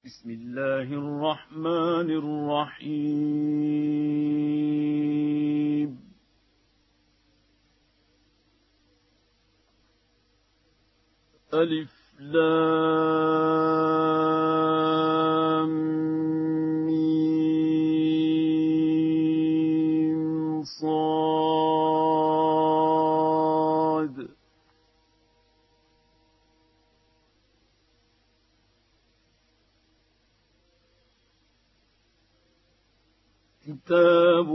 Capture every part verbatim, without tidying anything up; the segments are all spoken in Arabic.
بسم الله الرحمن الرحيم ألف لام ميم صاد كتاب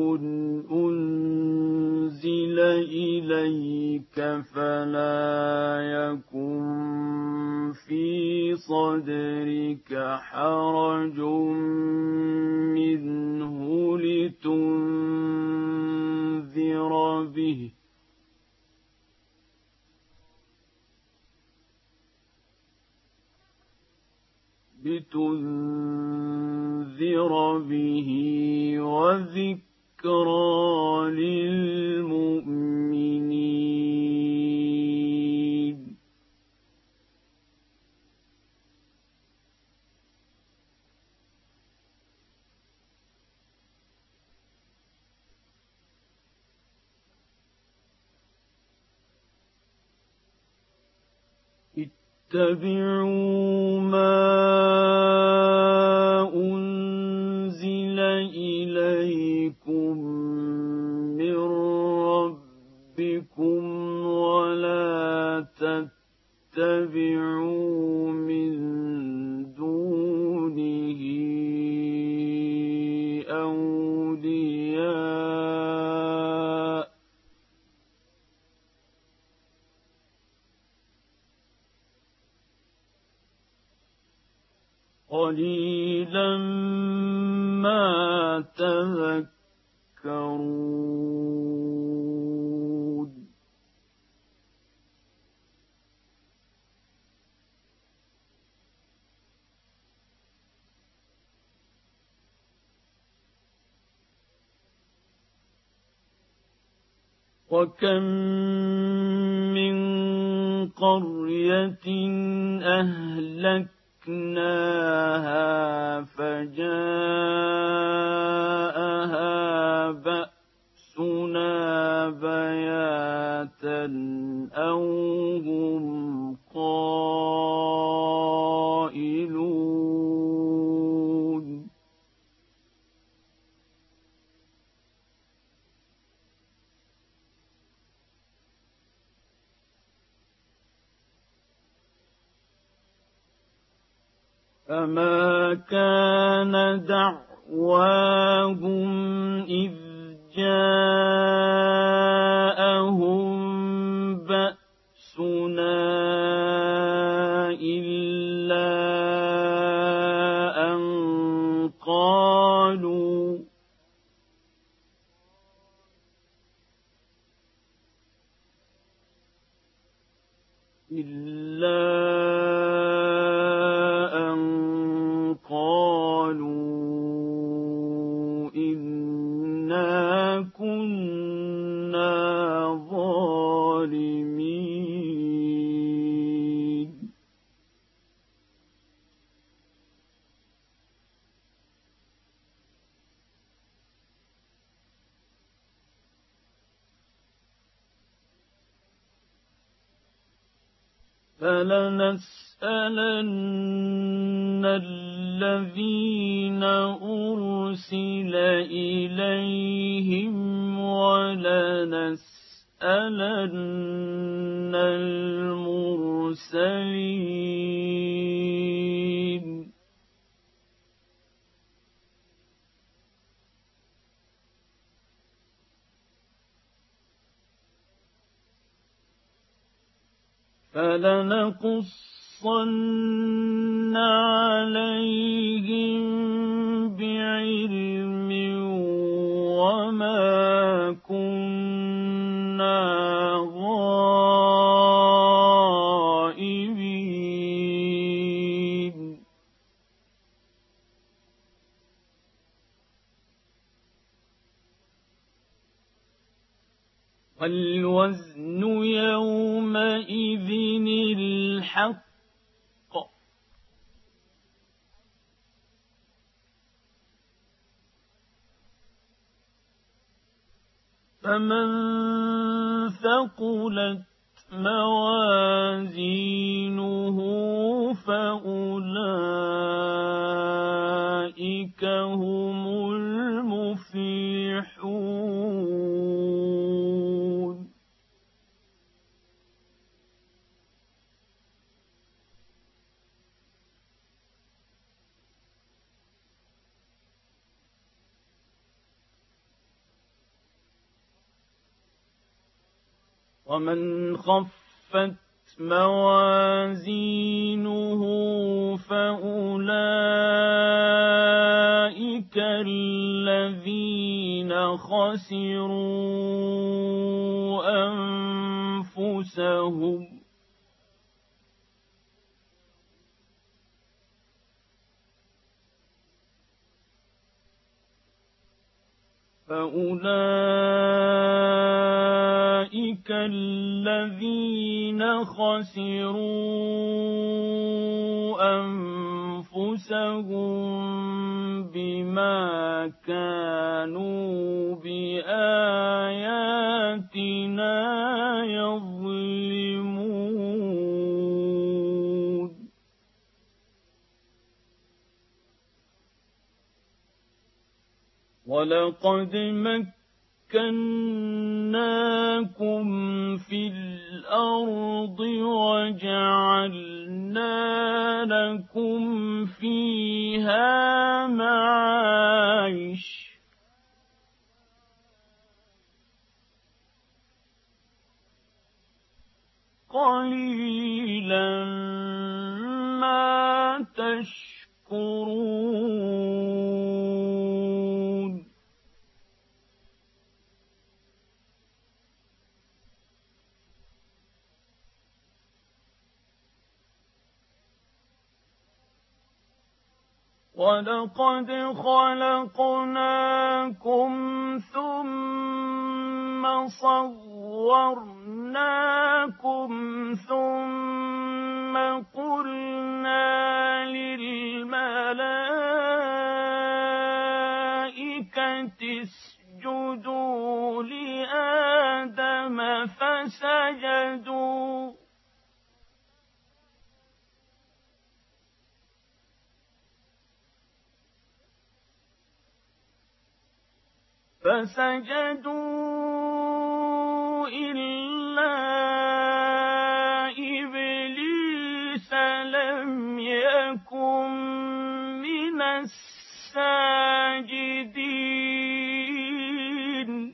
أنزل إليك فلا يكن في صدرك حرج منه لتنذر به لتنذر به وذكرى للمؤمنين اتبعوا ما أنزل إليكم من ربكم ولا تتبعوا من دونه أولياء قليلا ما تذكرون وكم من قرية أهلكناها أهلكناها فجاءها بأسنا بياتا أو هم قائلون فما كان دعواهم إذ جاءهم بأسنا إلا أن قالوا إلا قالوا إنا كنا ظالمين فلنسألن الذين أرسل إليهم ولنسألن المرسلين فلنقصن عليهم بعلم وما كنا غائبين والوزن يومئذ الحق فمن ثقلت موازينه فأولئك هم المفلحون. ومن خفت موازينه فأولئك الذين خسروا أنفسهم فأولئك الذين خسروا أنفسهم بما كانوا بآياتنا يظلمون. ولقد مكناكم في الأرض وجعلنا لكم فيها معايش قليلا ما تشكرون. ولقد خلقناكم ثم صورناكم ثم قلنا للملائكة اسجدوا لآدم فسجدوا فسجدوا إلا إبليس لم يكن من الساجدين.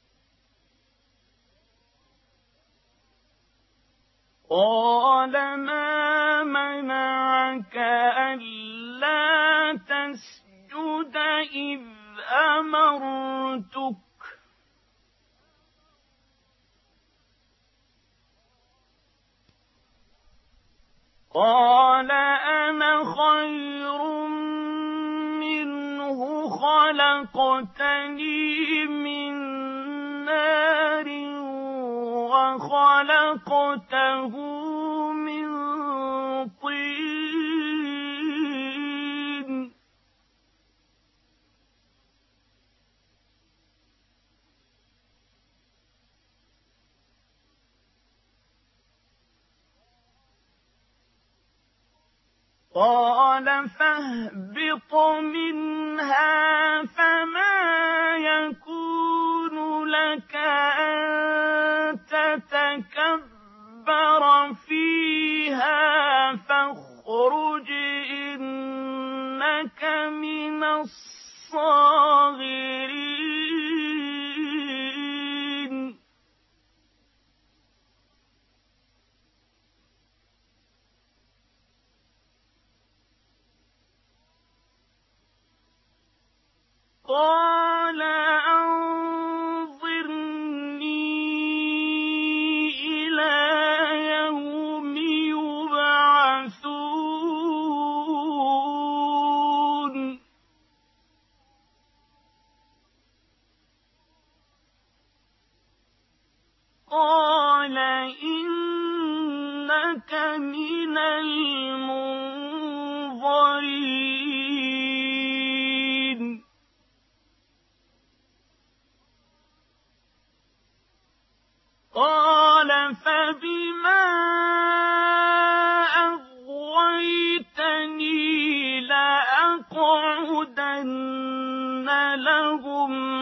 قال ما منعك ألا تسجد إذ أمرتك قال أنا خير منه خلقتني من نار وخلقته من طين. قال فاهبط منها فما يكون لك أن تتكبر فيها فاخرج إنك من الصاغرين. قال أنظرني إلى يوم يبعثون. قال إنك من المنظرين.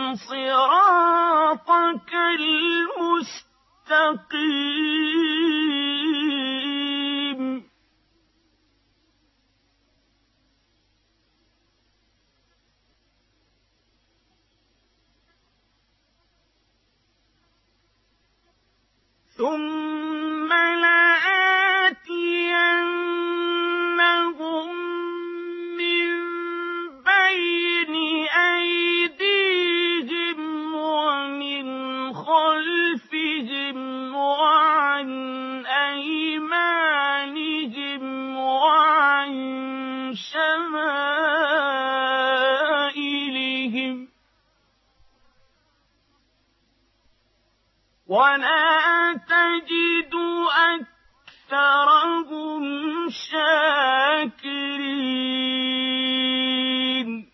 صراطك المستقيم ثم لآتينهم من بين أيديهم ومن خلفهم وعن أيمانهم وعن شمائلهم ولا تجد أكثرهم شاكرين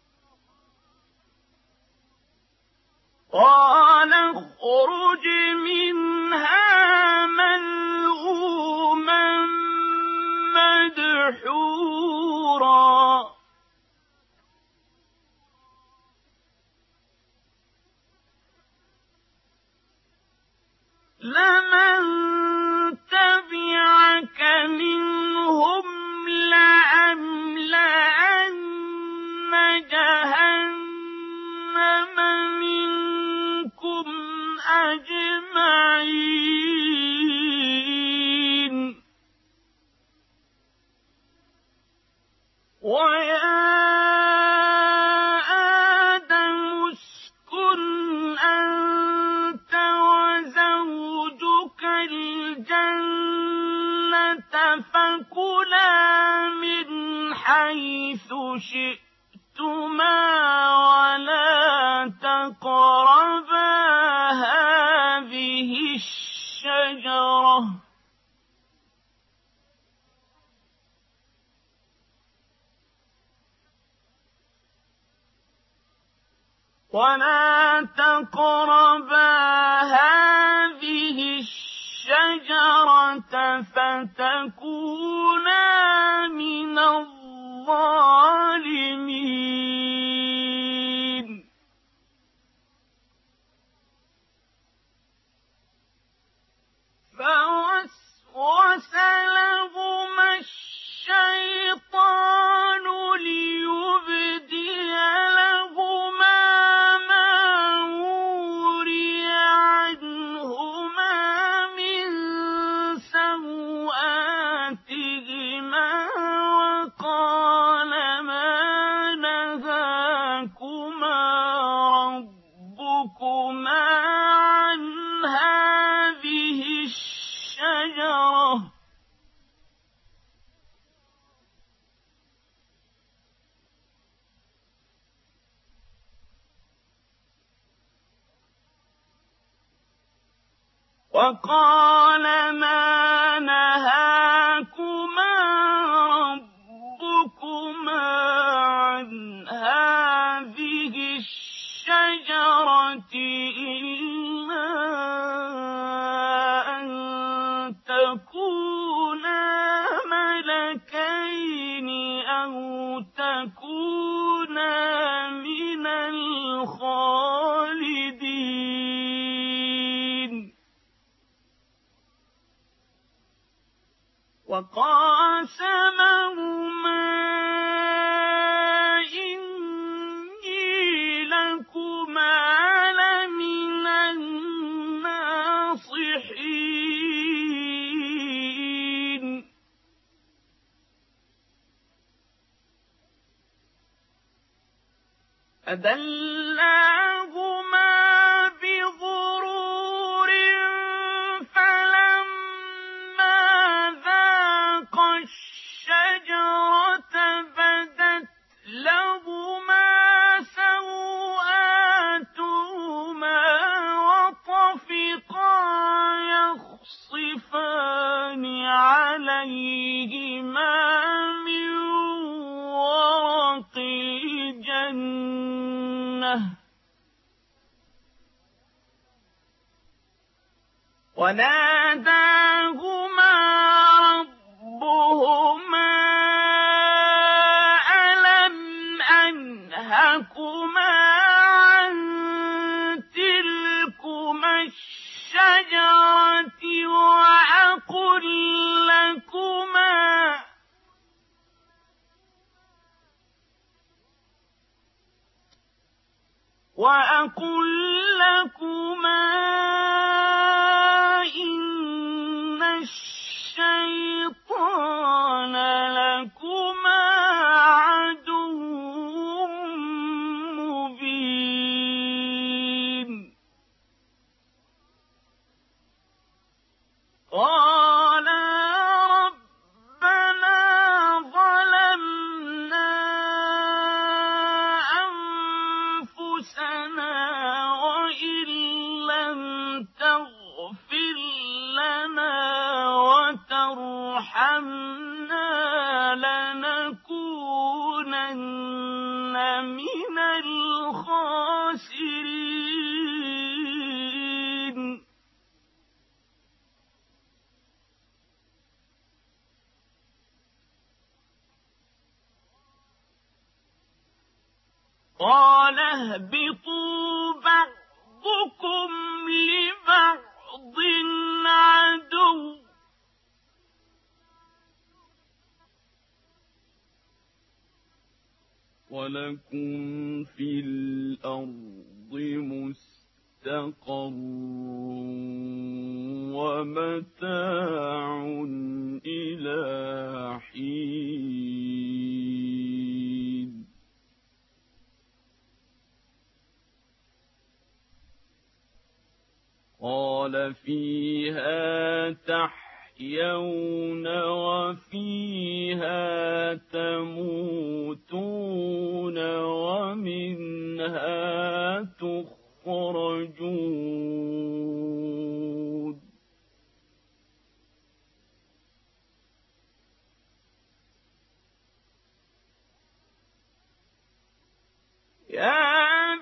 قال اخرج منها مذءوما مدحورا لمن تبعك منهم لأملأن جهنم منكم أجمعين ويا آدم اسكن أنت وزوجك الجنة فكلا من حيث شئتما ولا تقربا هذه الشجرة ولا تقربا هذه الشجرة فتكونا من الظالمين فوسوس لهما الشيطان ليبدي لهما وقال ما نهاكما ربكما عن هذه الشجرة إلا أن تكونا ملكين أو تكونا من الخالدين وقاسمهما إني لكما لمن الناصحين فدلاهما بغرور فلما ذاقا الشجرة بدت لهما سوآتهما وطفقا يخصفان عليهما من ورق الجنة وناداهما ربهما ألم أنهكما عن وأقل لكما إن الشيطان لكما عدو مبين قالا ربنا ظلمنا أنفسنا وإن لم تغفر لنا وترحمنا لنكونن من الخاسرين قال اهبطوا بعضكم لبعض عدو ولكم في الأرض مستقر ومتاع إلى حين قال فيها تحيون وفيها تموتون ومنها تخرجون يا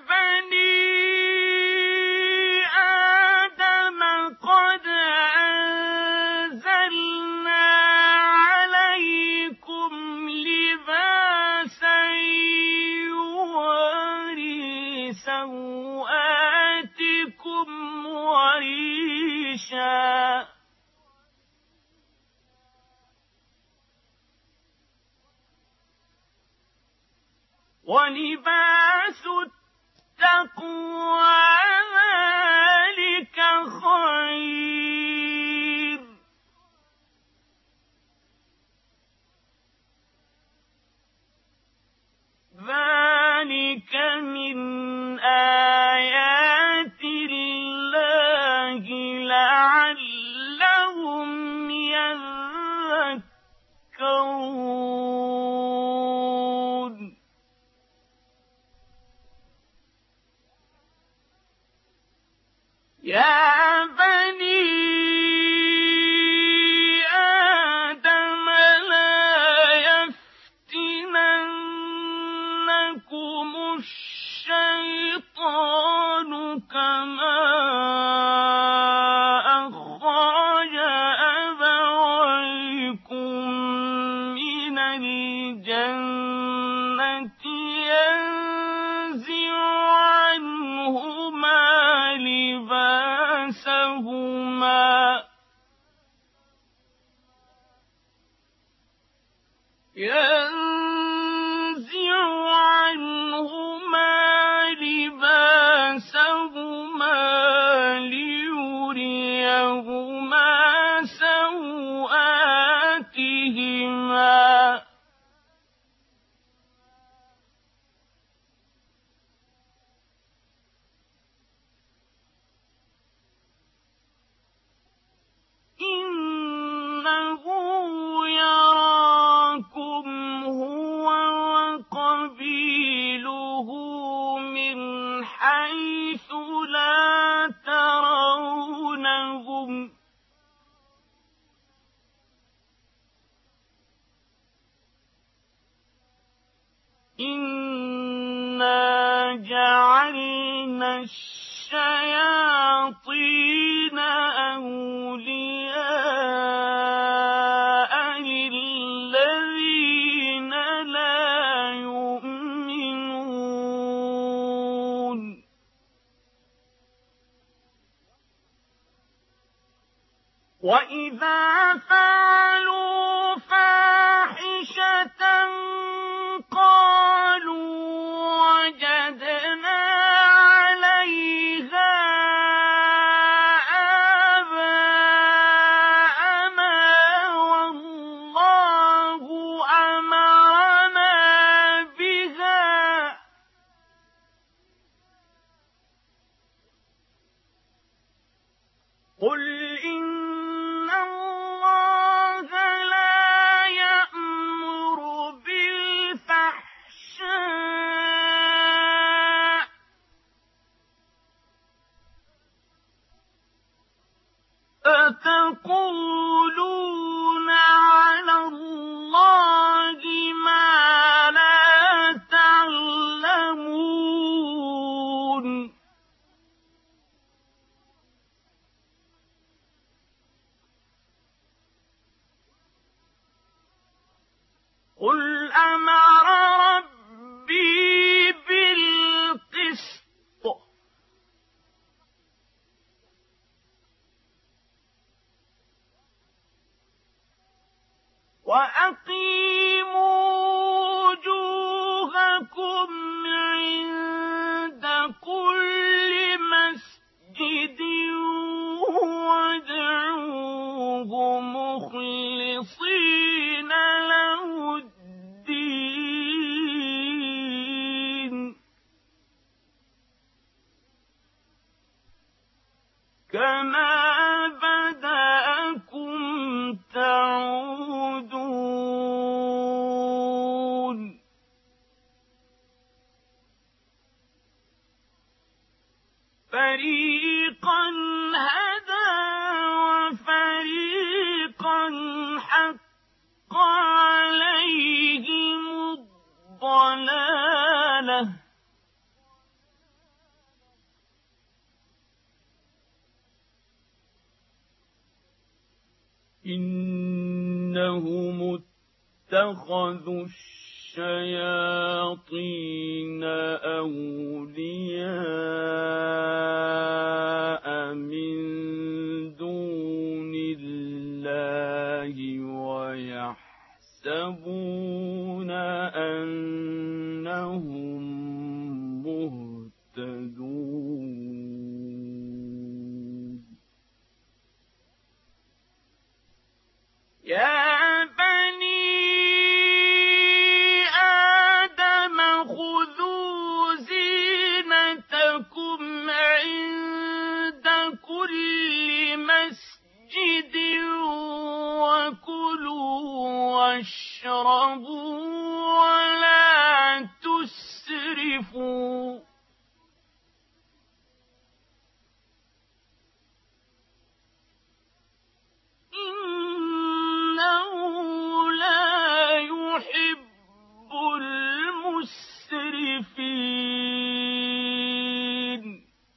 سوآتكم وريشا ولباس التقوى ذلك خير ذلك من آيات الله لعلهم يذكرون يا بني آدم لا يفتننكم الشيطان كما أخرج أبويكم من الجنة ينزع عنهما لباسهما ينزع عنهما لباسهما ليريهما سوآتهما إنه يراكم هو وقبيله من حيث لا ترونهم إنا جعلنا الشياطين أولياء للذين لا يؤمنون وإذا فعلوا فاحشة قالوا وجدنا بداءكم عند كل مسجد وادعوه مخلصين له الدين كما بدأكم تعودون فريقا هدى وفريقا حق عليهم الضلالة إنهم اتخذوا الشياطين أولياء من دون الله ويحسبون أنهم مهتدون يا بني آدم خذوا زينتكم عند كل مسجد وكلوا واشربوا ولا تسرفوا إنه لا يحب المسرفين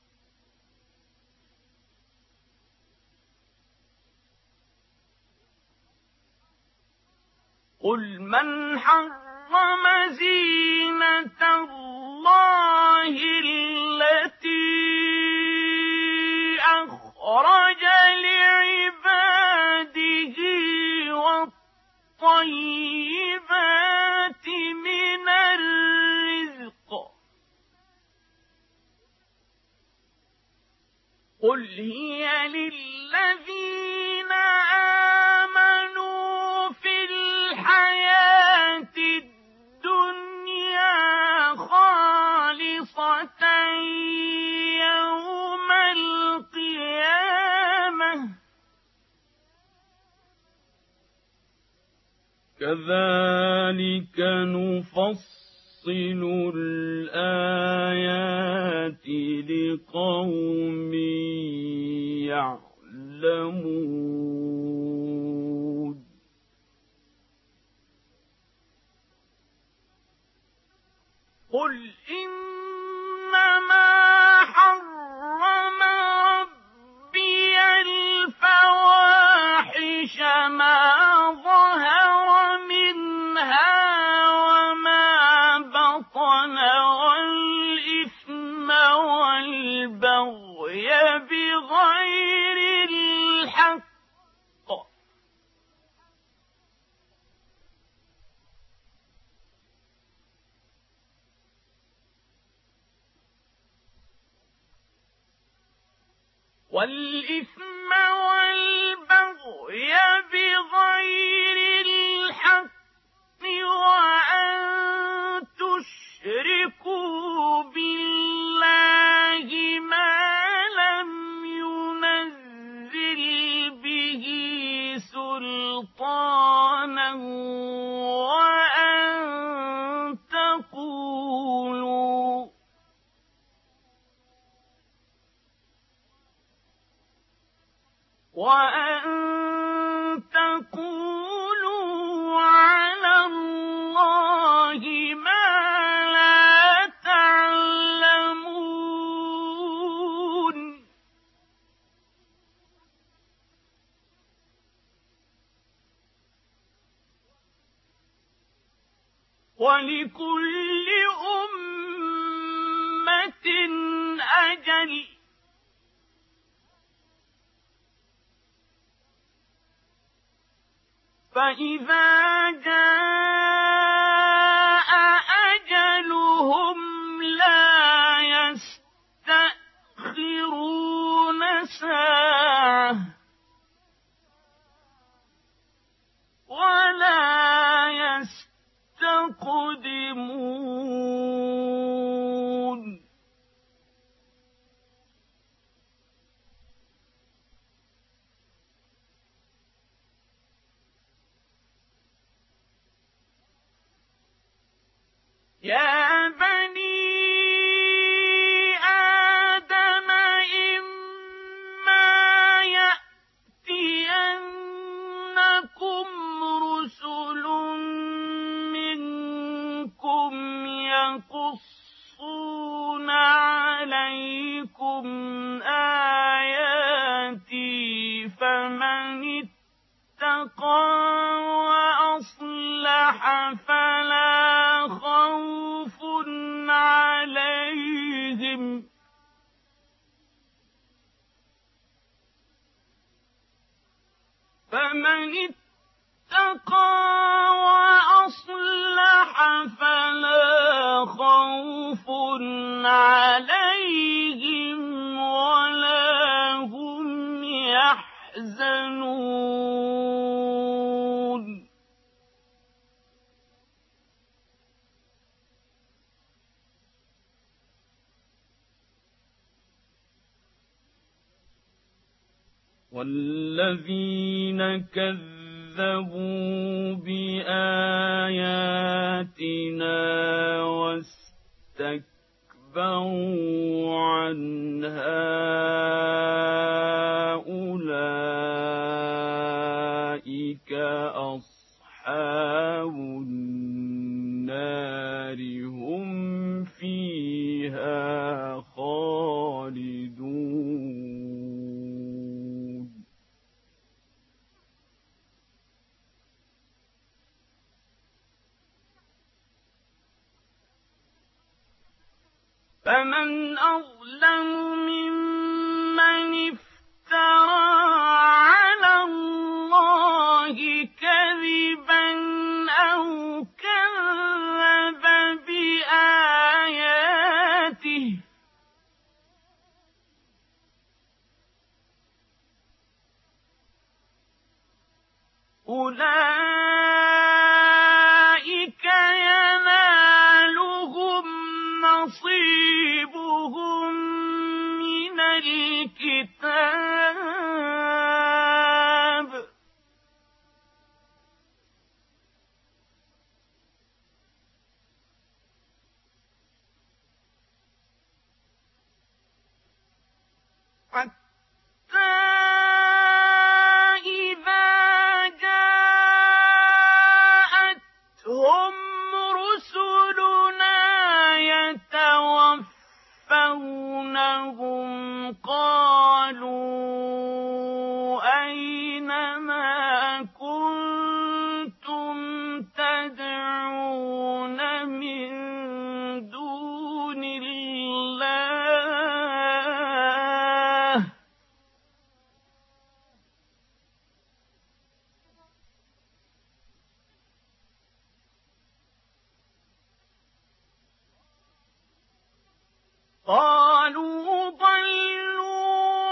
قل من حرم زينة الله التي أخرج لعباده والطيبات من الرزق قل هي للذين آمنوا في الحياة الدنيا خالصة يوم القيامة كذلك نفصل الآيات لقوم يعلمون قل إنما حرم ربي الفواحش ما ظهر منها وما بطن والإثم والبغي بغير الحق والإثم والبغي بغير الحق وأن تشركوا بالله ما لم ينزل به سلطانا وأن تقولوا وأن تقولوا على الله ما لا تعلمون ولكل أمة أجل فإذا جاء أجلهم يقصون عليكم آياتي فمن اتقى وأصلح فلا خوف عليهم فمن اتقى وأصلح فلا خوف عليهم ولا هم يحزنون والذين كذبوا بآياتنا واستكبروا عنها أولئك أصحاب النار هم فيها خالدون فمن أظلم ممن افترى على الله كذبا أو كذب بآياته أولئك ينالهم نصيبهم من الكتاب حتى إذا جاءتهم رسلنا يتوفونهم قالوا أين ما كنتم تدعون من دون الله قالوا ضلوا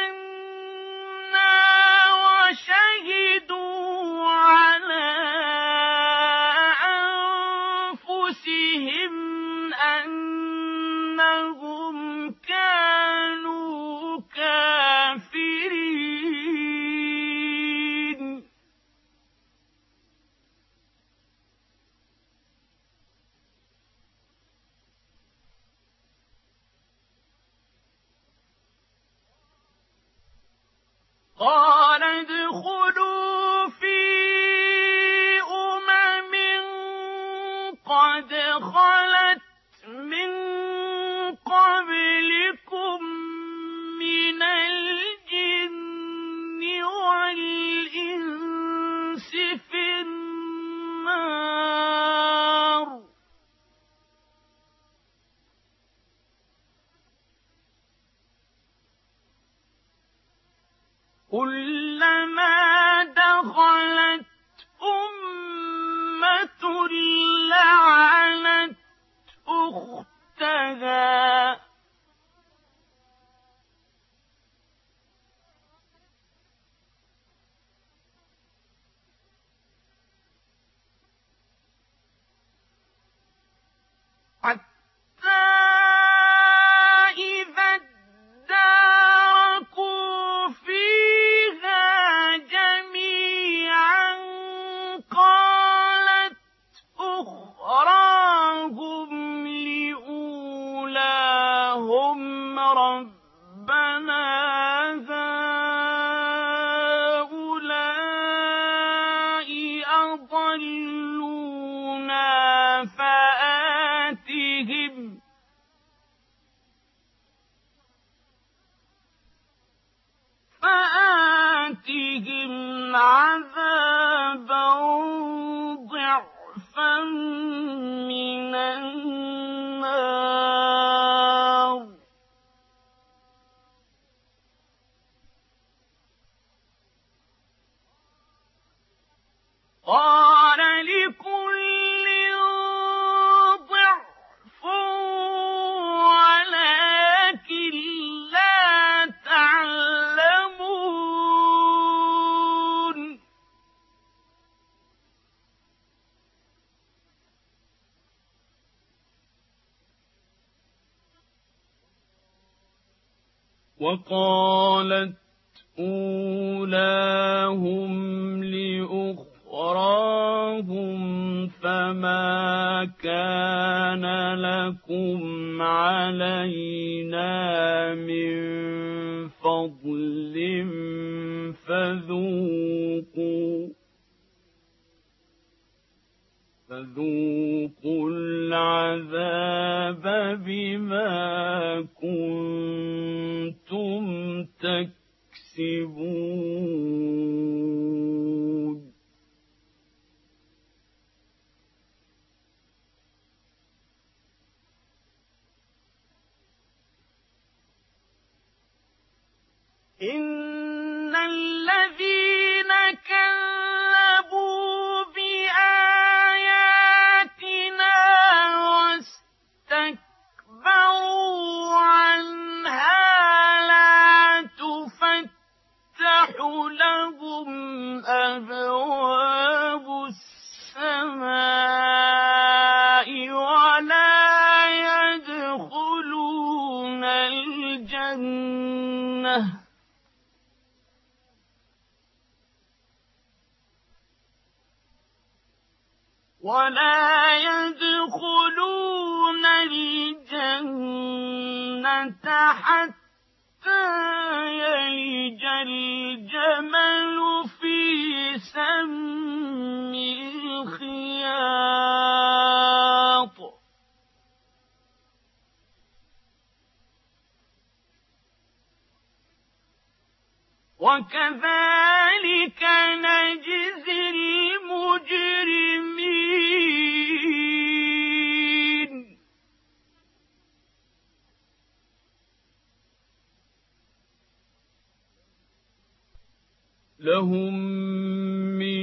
عنا وشهدوا على أنفسهم أنهم كانوا كافرين قال ادخلوا في أمم قد خلت من قبلكم من الجن والإنس في النار كلما دخلت أمة لعنت أختها حتى إذا اداركوا فيها جميعا قالت أخراهم لأولاهم ربنا هؤلاء أضلونا فآتهم وقالت أولاهم لأخراهم فما كان لكم علينا من فضل فذوقوا فذوقوا العذاب بما كنتم تكسبون إن الذين كذبوا بآياتنا واستكبروا عنها لا تفتح لهم أبواب السماء ولا يدخلون الجنة ولا يدخلون الجنة حتى يلج الجمل في سم الخياط وكذلك نجزي المجرمين لهم من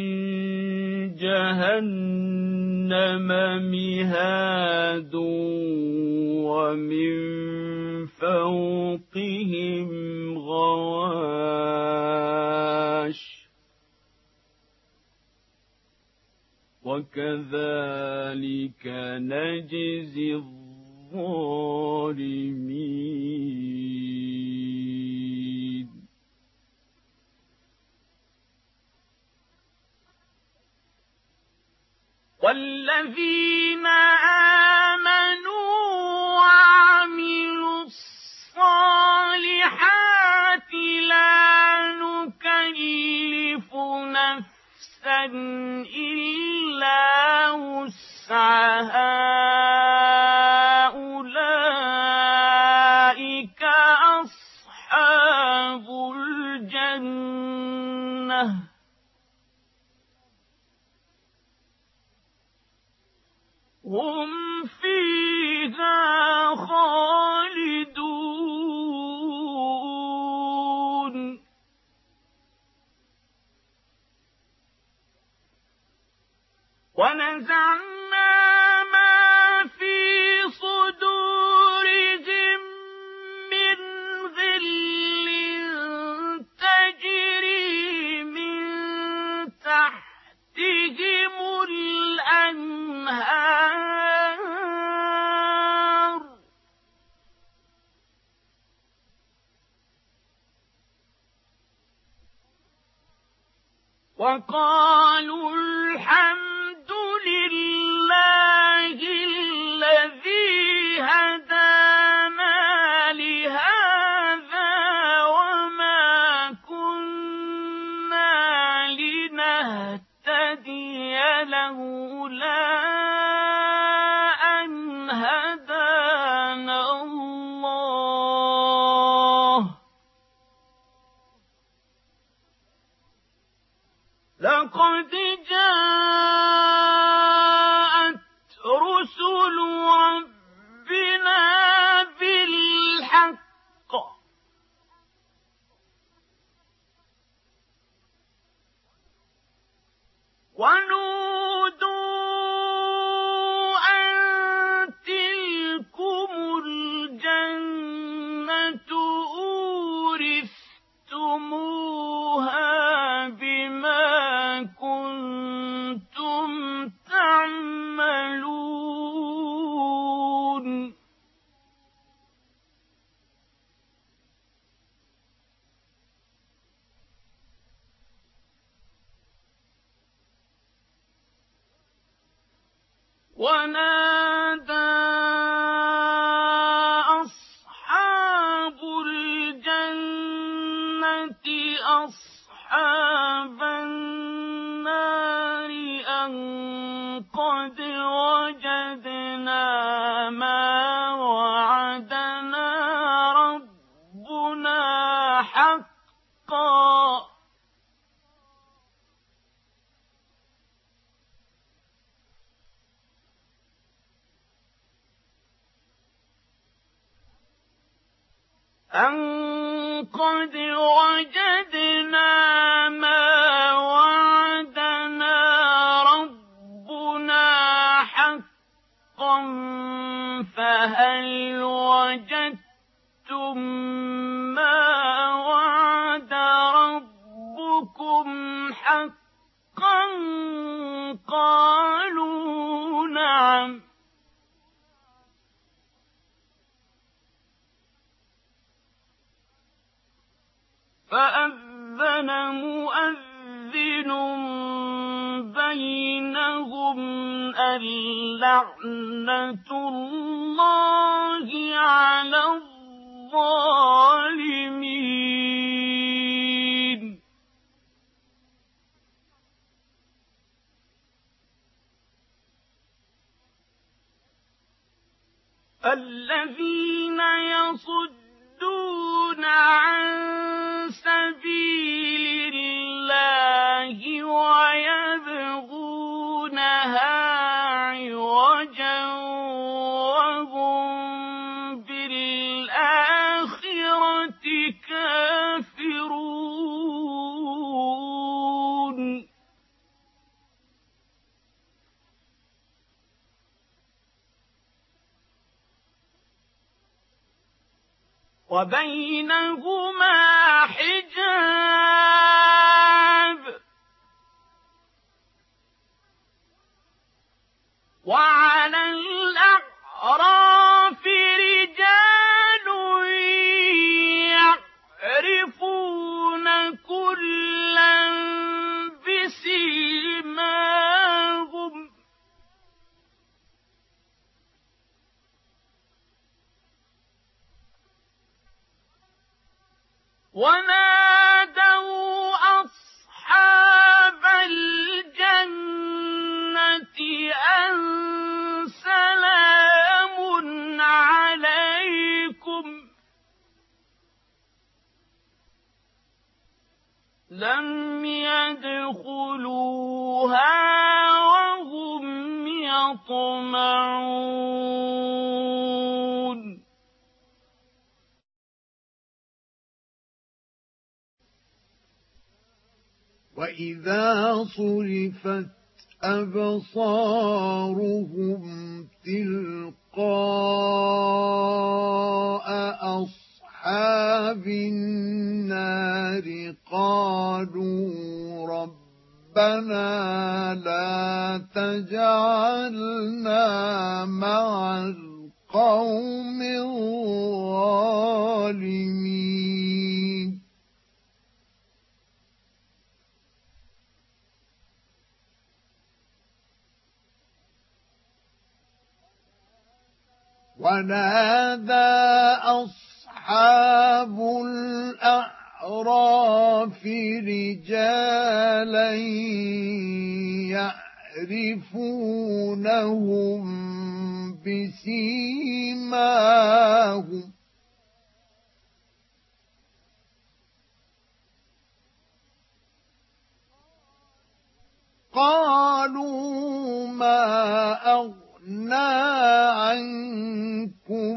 جهنم مهاد ومن فوقهم غواش وكذلك نجزي الظالمين والذين آمنوا وعملوا الصالحات لا نكلف نفسا إلا وسعها أولئك أصحاب الجنة هم فيها خالدون ونزعنا ما في صدورهم من غل تجري من تحتهم الأنهار وقالوا الحمد لله الذي هدانا لهذا وما كنا لنهتدي لولا أن هدانا الله لقد ونادى أصحاب الجنة أصحاب النار أن قد وجدنا ما وعدنا ربنا حقا أن قد وجدنا ما وعدنا ربنا حقا فهل وجدتم ما وعد ربكم حقا قالوا نعم فأذن مؤذن بينهم اللعنة الله على الظالمين الذين يصدون عن سبيل الله ويبغونها عوجا وهم بالآخرة كافرون وبينهما حجاب وعلى الأعراف رجال يعرفون كلا بسيماهم ونادوا أصحاب الجنة أن سلام عليكم لم يدخلوها وهم يطمعون وإذا صرفت أبصارهم تلقاء أصحاب النار قالوا ربنا لا تجعلنا مع القوم الظالمين ونادى أصحاب الأعراف رجالا يعرفونهم بسيماهم قالوا ما أغنى عنكم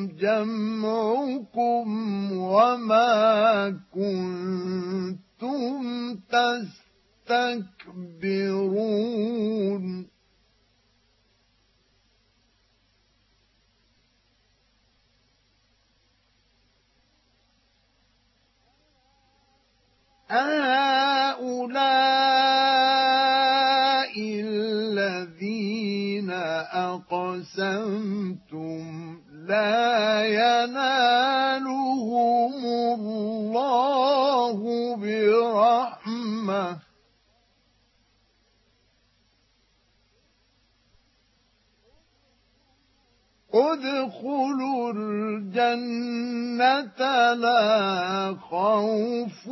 جمعكم وما كنتم تستكبرون هؤلاء الذين أقسمتم لا ينالهم الله برحمة ادخلوا الجنة لا خوف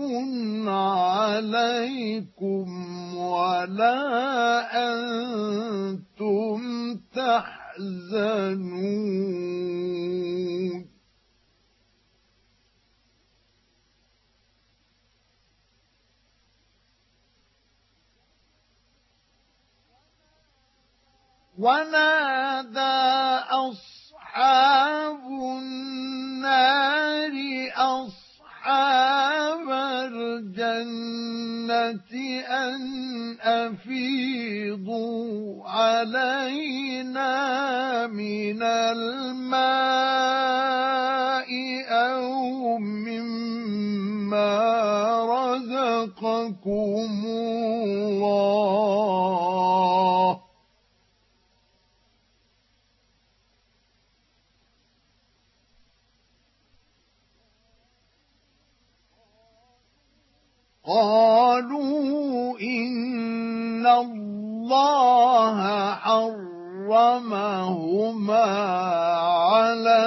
عليكم ولا أنتم تحزنون ونادى أصحاب النار أصحاب الجنة أن أفيضوا علينا من الماء أو مما رزقكم الله قالوا إن الله حرمهما على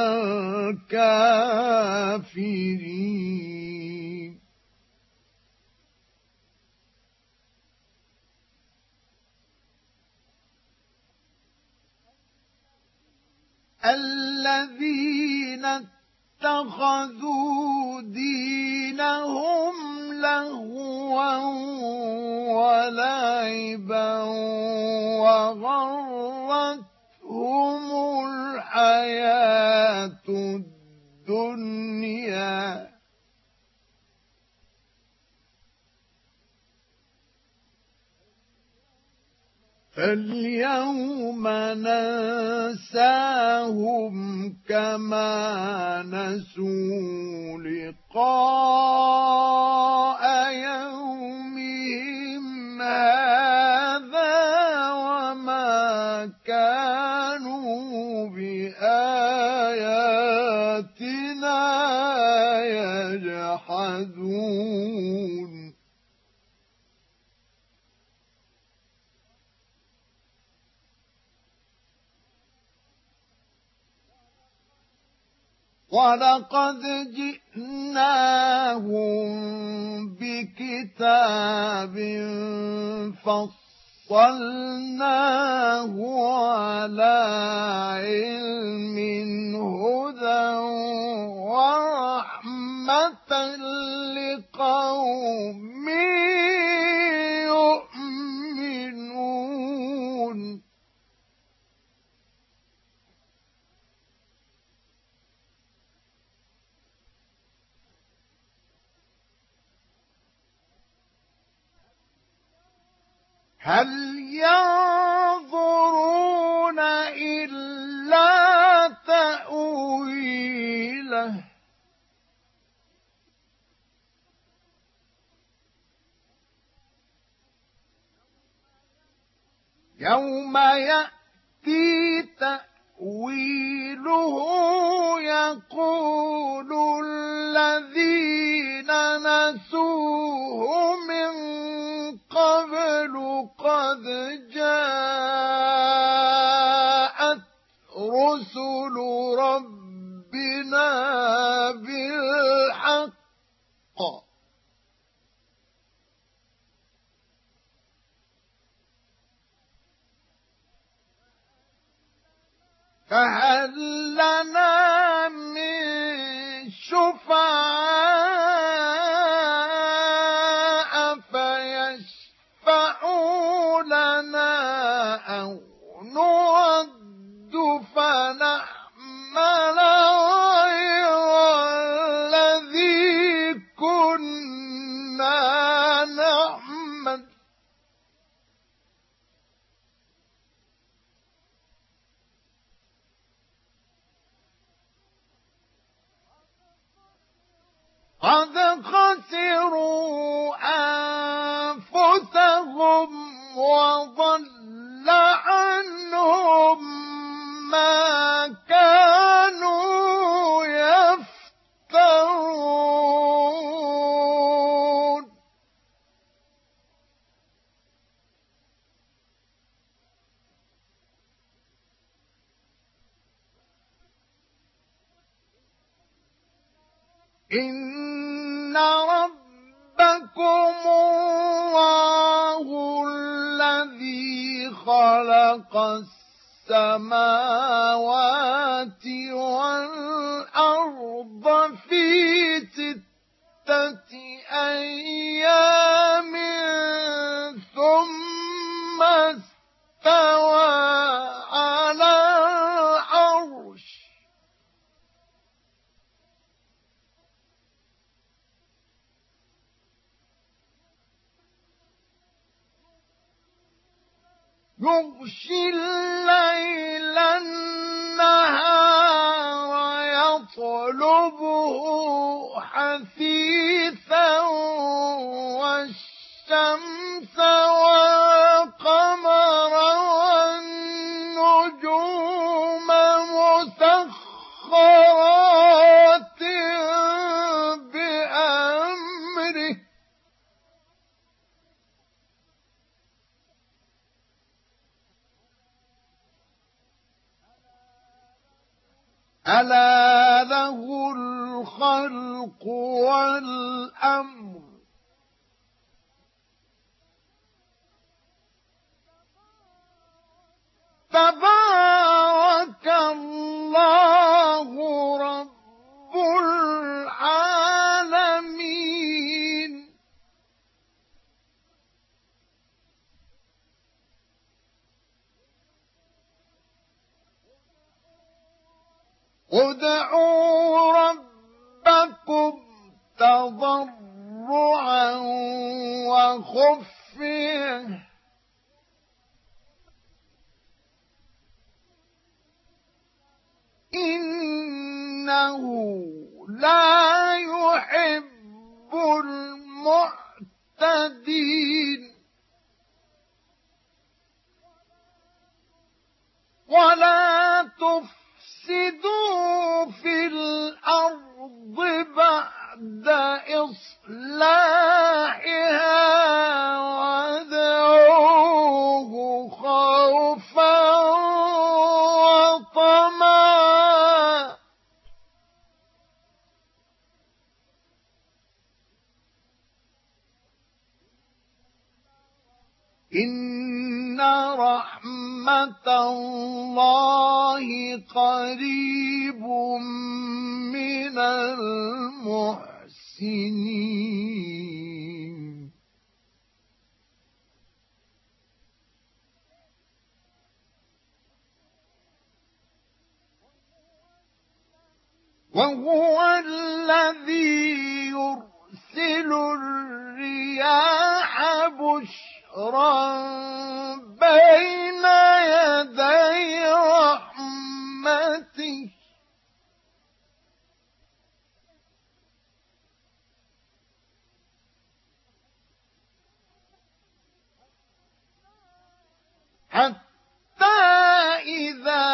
الكافرين الذين اتخذوا دينهم لهوا ولعبا وغرتهم الحياة الدنيا فاليوم ننساهم كما نسوا لقاء يومهم هذا وما كانوا بآياتنا يجحدون وَلَقَدْ جِئْنَاهُمْ بِكِتَابٍ فَصَّلْنَاهُ عَلَى عِلْمٍ هُدًى وَرَحْمَةً لِقَوْمٍ يُؤْمِنُونَ هل ينظرون إلا تأويله يوم يأتي تأويله يقول الذين نسوه من قبل قد جاءت رسل ربنا بالحق فهل لنا من شفعاء فيشفعوا لنا أو نرد فنعمل غير الذي كنا نعمل قد خسروا أنفسهم وضل عنهم ما كانوا يفترون إن ربكم الله الذي خلق السماوات والأرض في ستة أيام ثم استوى على العرش يغشي الليل النهار يطلبه حثيثا والشمس والقمر والنجوم مسخرات بأمره ألا له الخلق والأمر تبارك الله رب العالمين ادعوا ربكم تضرعا وخفيا إنه لا يحب المعتدين ولا تفسدوا في الأرض بعد إصلاحها وادعوه خوفا وطمعا إن رحمة الله قريب من المحسنين وهو الذي يرسل الرياح بشرا بين يدي رحمته حتى إذا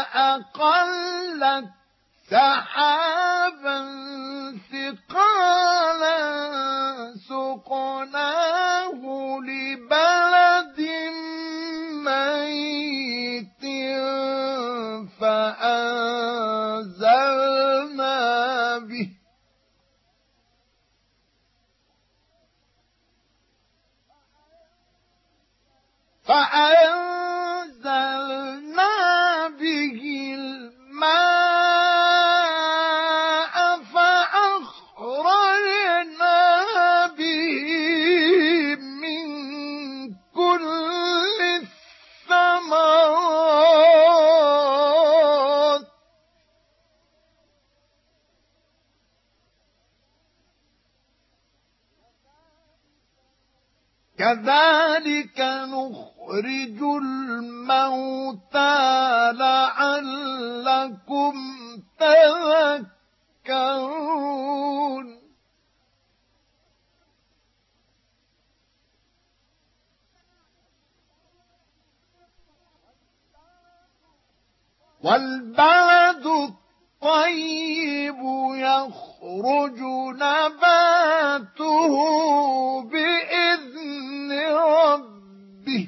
أقلت سحابا ثقالا سقناه لبلد ميت فأنزلنا به فأنزلنا به الماء فأخرجنا به من كل الثمرات كذلك نخرج الموتى لعلكم تذكرون والبلد الطيب يخرج نباته بإذن ربه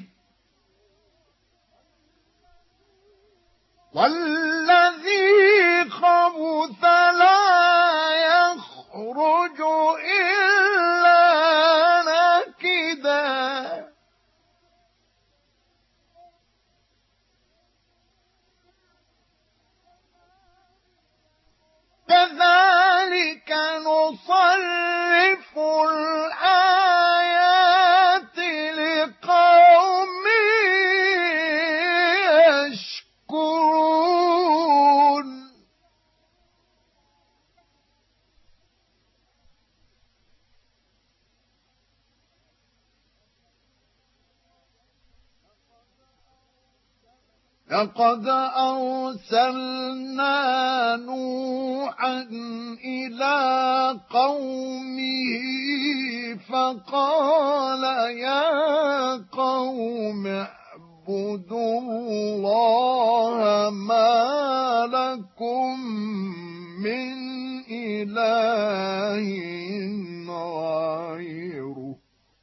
والذي خبث لا يخرج لقد أرسلنا نوحا إلى قومه فقال يا قوم اعبدوا الله ما لكم من إله غيره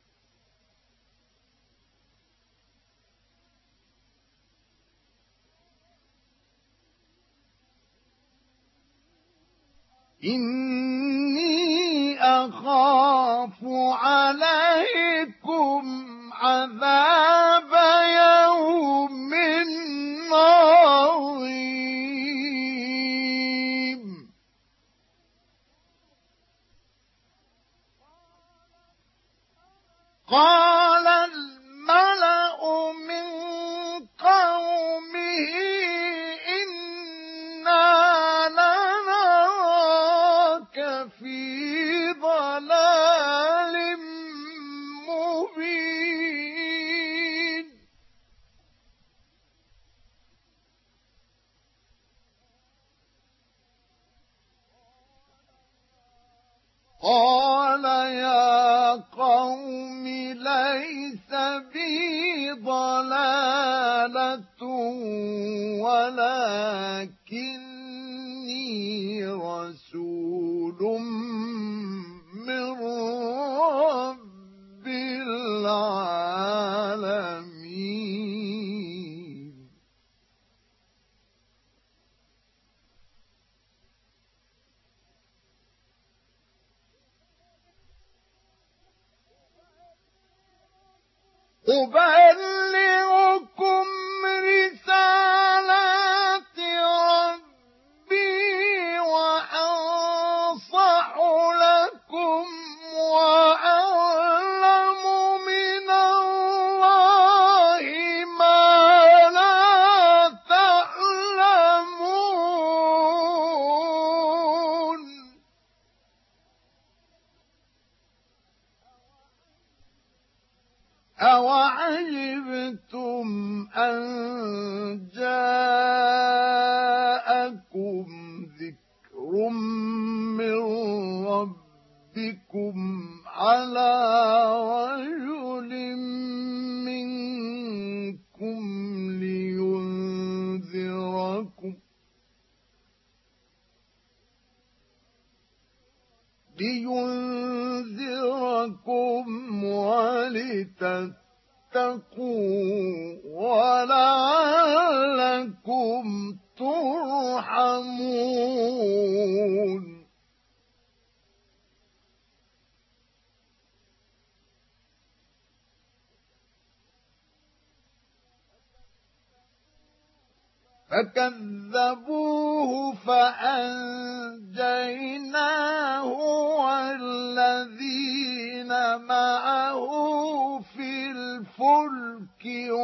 إني أخاف عليكم عذاب يوم عظيم قال الملأ من قومه في ضلال مبين قال يا قوم ليس بي ضلالة ولكني رسول من رب العالمين أبلغكم رسالات ربي وأنصح لكم وأعلم من الله ما لا تعلمون أَوَعَجِبْتُمْ أَنْ جَاءَكُمْ ذِكْرٌ مِّن رَّبِّكُمْ عَلَىٰ رَجُلٍ مِّنكُمْ لِيُنذِرَكُمْ لِيُنذِرَكُمْ وَلِتَتَّقُوا وَلَعَلَّكُمْ تُرْحَمُونَ فكذبوه فأنجيناه والذين معه في الفلك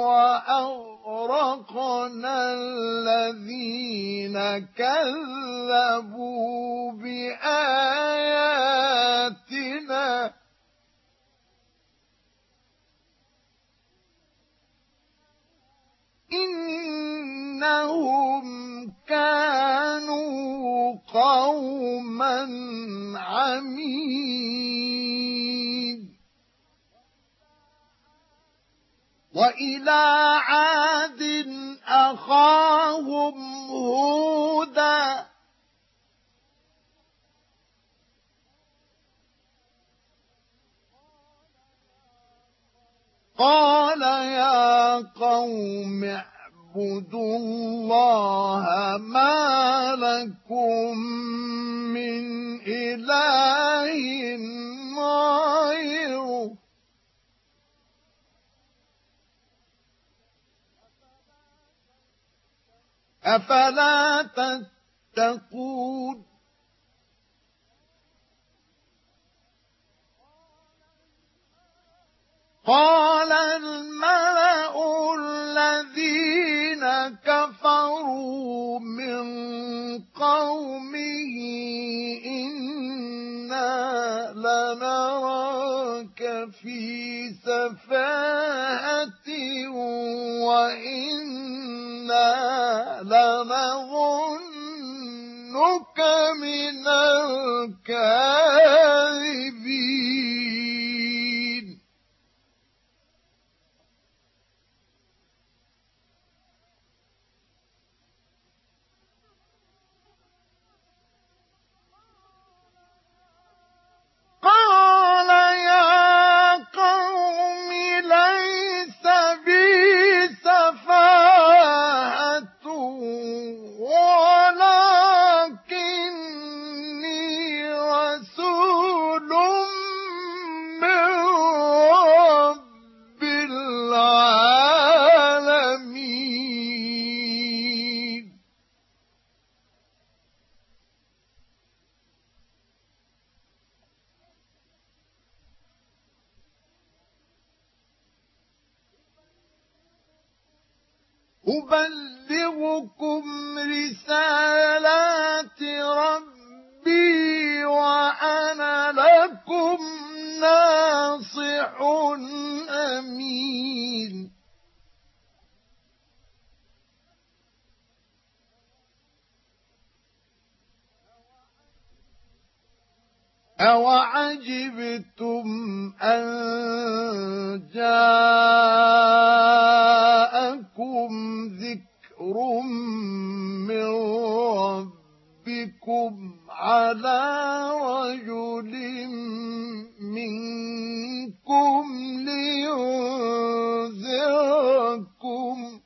وأغرقنا الذين كذبوا بآياتنا إنهم كانوا قوما عمين وإلى عاد أخاهم هودا قال يا قوم اعبدوا الله ما لكم من إله غيره أفلا تتقون قال الملأ الذين كفروا من قومه إنا لنراك في سفاهة وإنا لنظنك من الكاذبين قال يا قوم ليس بي سفاهة ولكني رسول من رب العالمين أبلغكم رسالات ربي وأنا لكم ناصح أمين أَوَعَجِبْتُمْ أَن جَاءَكُمْ ذِكْرٌ مِّن رَّبِّكُمْ عَلَىٰ رَجُلٍ مِّنكُمْ لِيُنذِرَكُمْ ۚ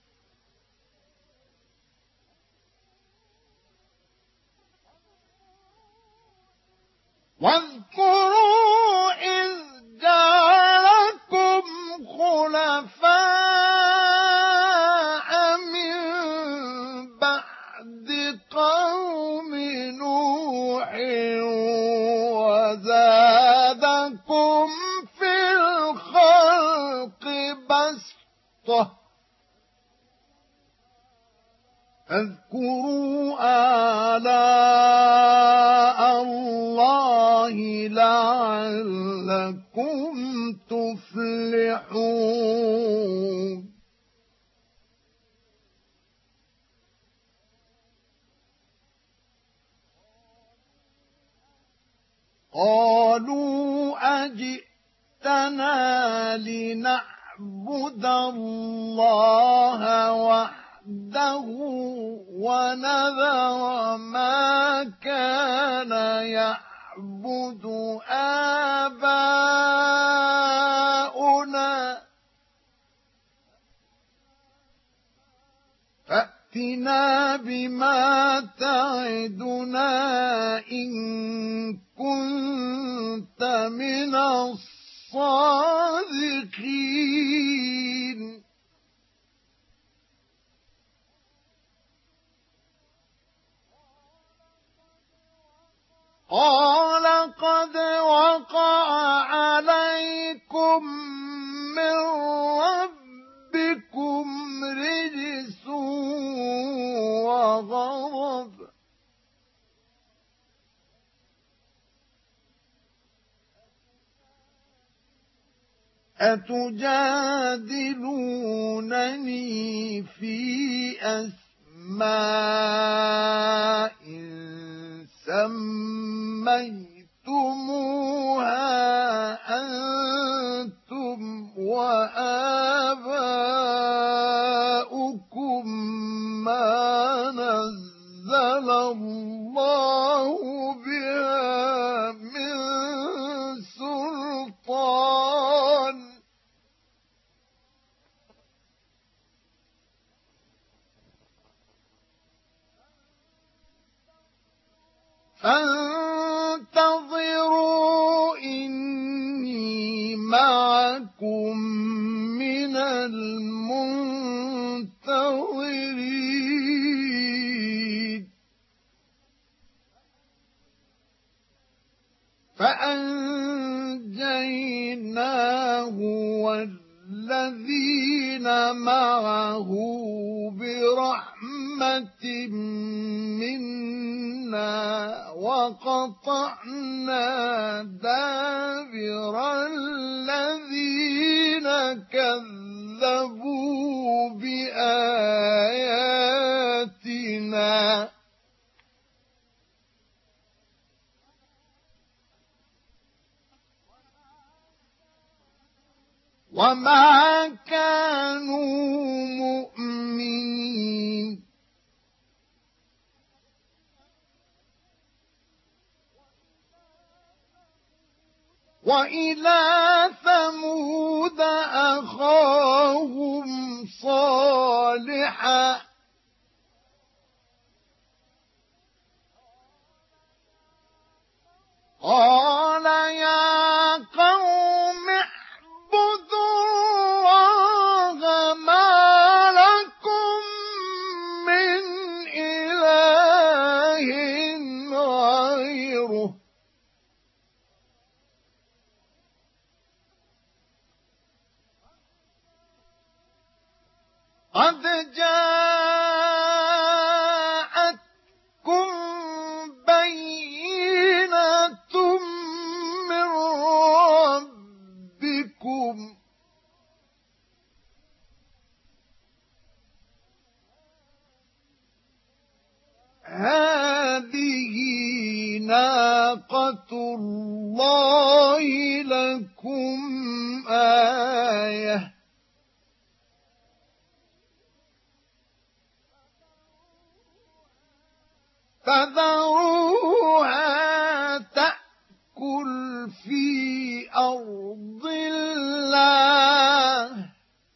واذكروا إذ جعلكم خلفاء من بعد قوم نوح وزادكم في الخلق بسطة فاذكروا آلاء الله لعلكم تفلحون قالوا أجئتنا لنعبد الله وحده ونذر ما كان يعبد آباؤنا فأتنا بما تعدنا إن كنت من الصادقين قال قد وقع عليكم من ربكم رجس وغضب أتجادلونني في أسماء سميتموها أنتم وآباؤكم ما نزل الله بها من سلطان فانتظروا إني معكم من المنتظرين فأنجيناه والذين معه برحمة منا وقطعنا دابر الذين كذبوا بآياتنا صالحا وما كانوا مؤمنين وإلى ثمود أخاهم صالحا قال يا قوم اعبدوا الله ما لكم من إله غيره قد جاءتكم بينة من ربكم هذه ناقة الله لكم آية فذروها تأكل في أرض الله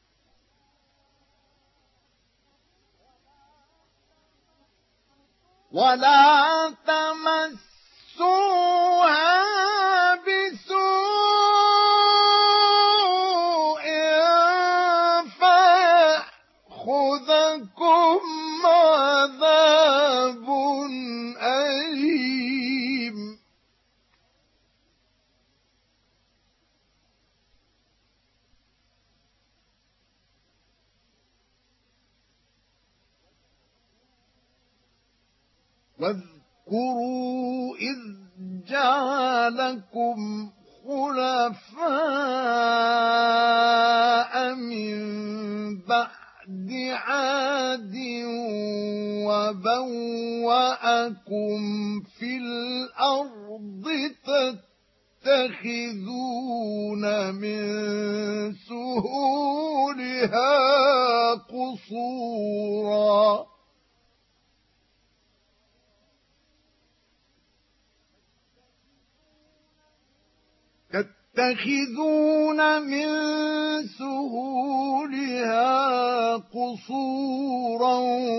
ولا تمسوها بسوء فيأخذكم عذاب أليم واذكروا إذ جعلكم خلفاء من بعد عاد وبوأكم في الأرض تتخذون من سهولها قصورا تتخذون من سهولها قصورا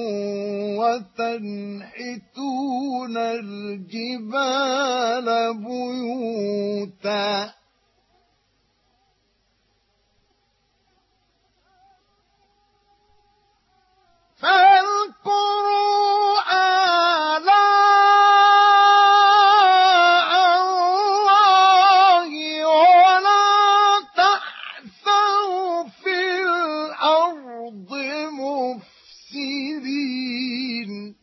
وتنحتون الجبال بيوتا فاذكروا آلاء الله ولا تحسوا في الأرض مفسدين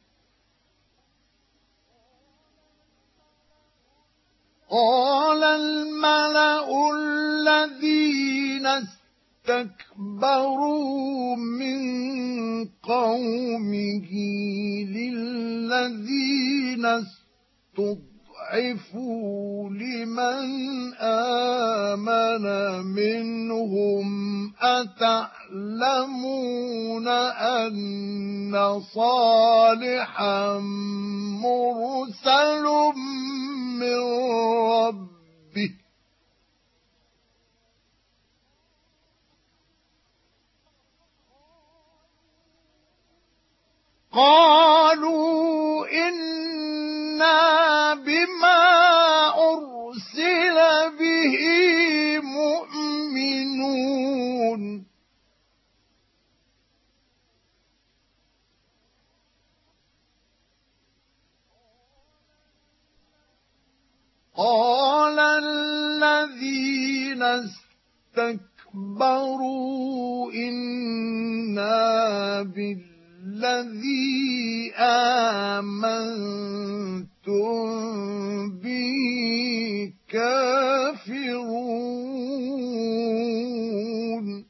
قال الملأ الذين استكبروا من قومه للذين استضعفوا لمن آمن منهم أتعلمون أن صالحا مرسل من ربه قالوا إنا بما أرسل به مؤمنون قال الذين استكبروا إنا بالله الذي آمنتم به كافرون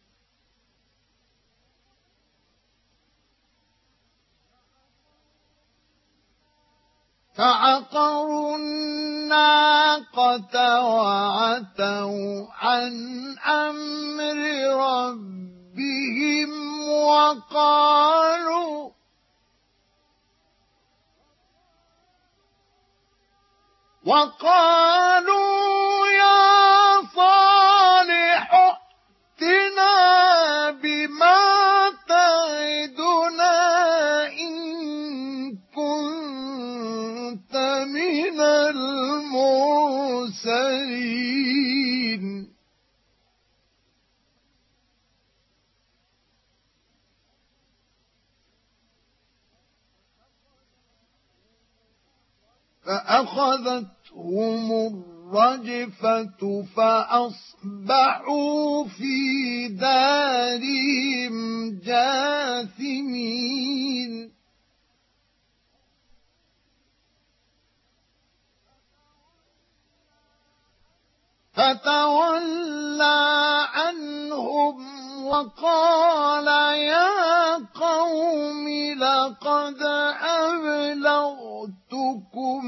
فعقروا الناقة وعتوا عن أمر ربهم وقالوا وقالوا يا صالح ائتنا بما تعدنا إن كنت من المرسلين فأخذتهم الرجفة فأصبحوا في دارهم جاثمين فتولى عنهم وقال يا قوم لقد أبلغتكم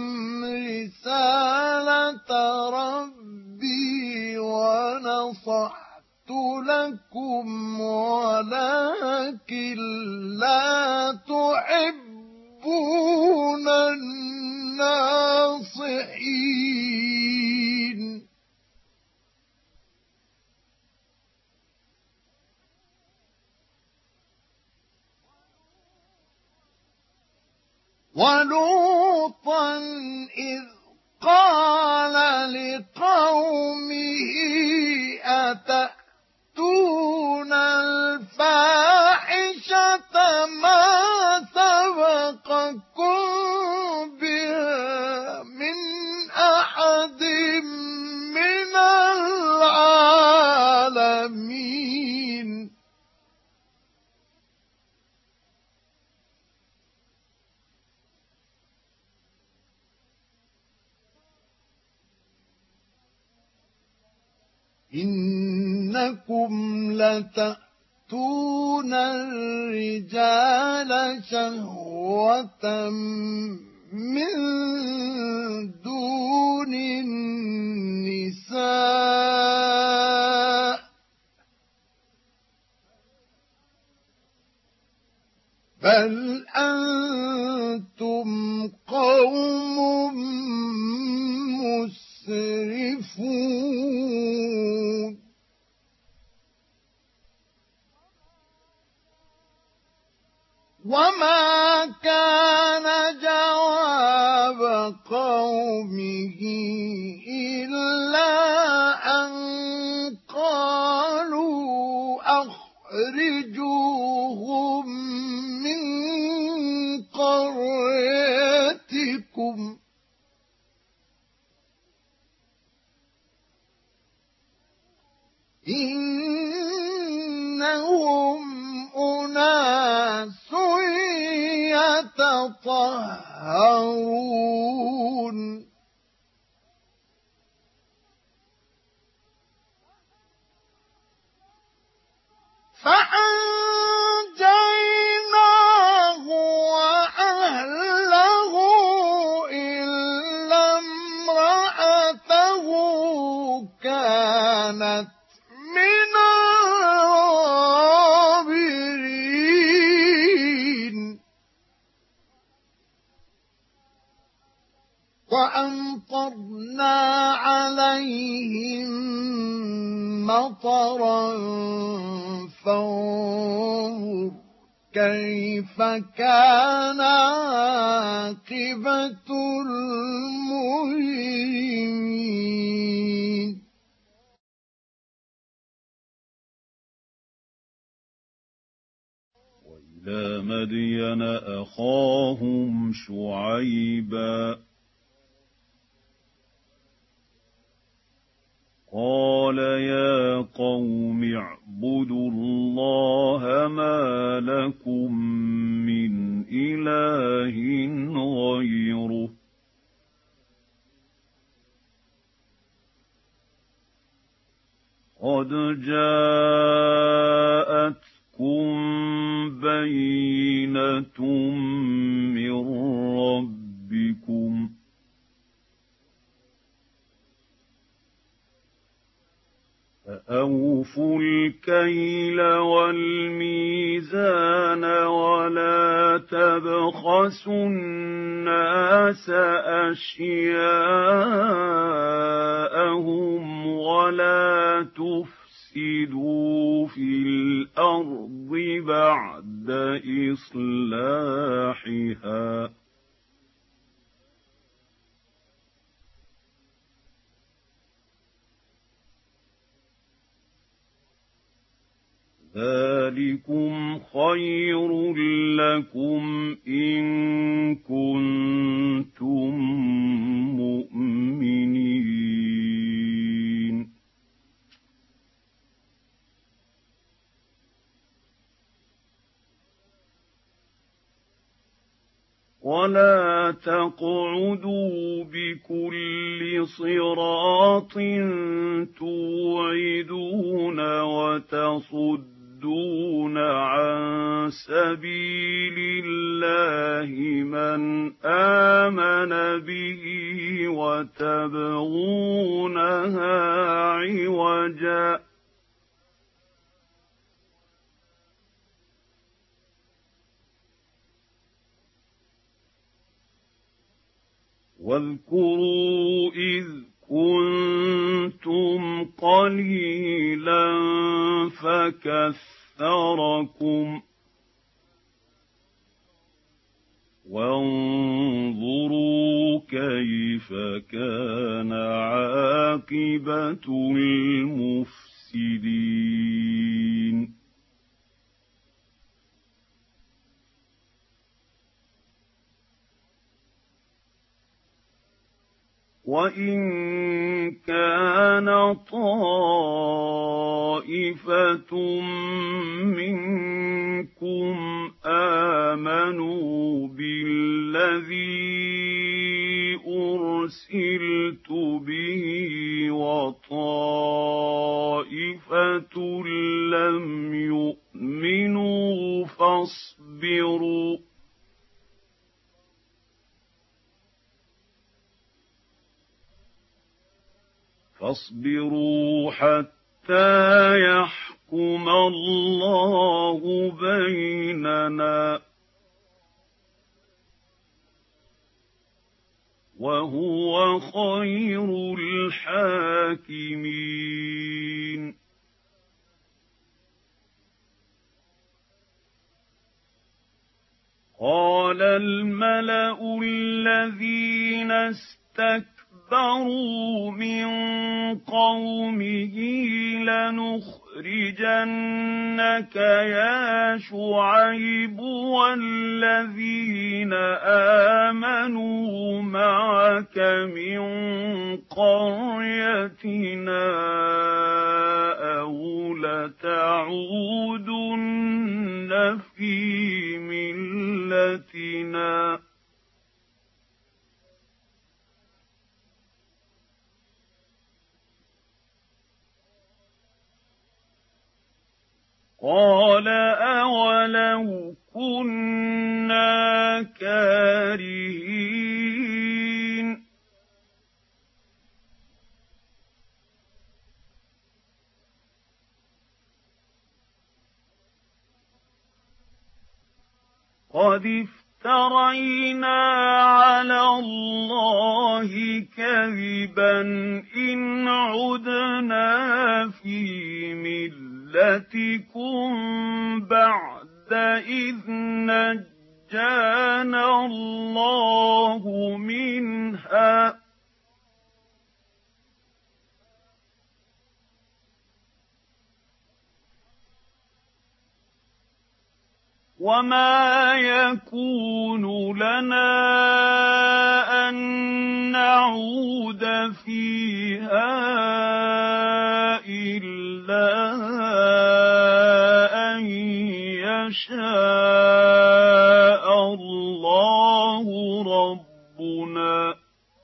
رسالة ربي ونصحت لكم ولكن لا تحبون الناصحين ولوطا إذ قال لقومه أتأتون الفاحشة ما سبقكم بها من أحد من العالمين إنكم لتأتون الرجال شهوة من دون النساء بل أنتم قوم مسرفون وما كان جواب قومه إلا أن قالوا أخرجوهم من قريتكم إنهم أناس يتطهرون فأنجيناه وأهله إلا امرأته كانت من الغابرين وأمطرنا عليهم مطرا فانظر كيف كان عاقبة المجرمين وإلى مدين أخاهم شعيبا قال يا قوم اعبدوا الله ما لكم من إله غيره قد جاءتكم بينة من ربكم وأوفوا الكيل والميزان ولا تبخسوا الناس أشياءهم ولا تفسدوا في الأرض بعد إصلاحها ذلكم خير لكم إن كنتم مؤمنين ولا تقعدوا بكل صراط توعدون وتصدون عن سبيل الله من آمن به وتبغونها عوجا واذكروا إذ كنتم قليلا فكثركم وانظروا كيف كان عاقبة المفسدين وإن كان طائفة منكم آمنوا بالذي أرسلت به وطائفة لم يؤمنوا فاصبروا فاصبروا حتى يحكم الله بيننا وهو خير الحاكمين قال الملأ الذين استكبروا استكبروا من قومه لنخرجنك يا شعيب والذين آمنوا معك من قريتنا أو لتعودن في ملتنا قال أولو كنا كارهين قد افترينا على الله كذبا إن عدنا في ملتكم بعد إذ نجانا الله منها وما يكون لنا أن نعود فيها إلا أن يشاء الله ربنا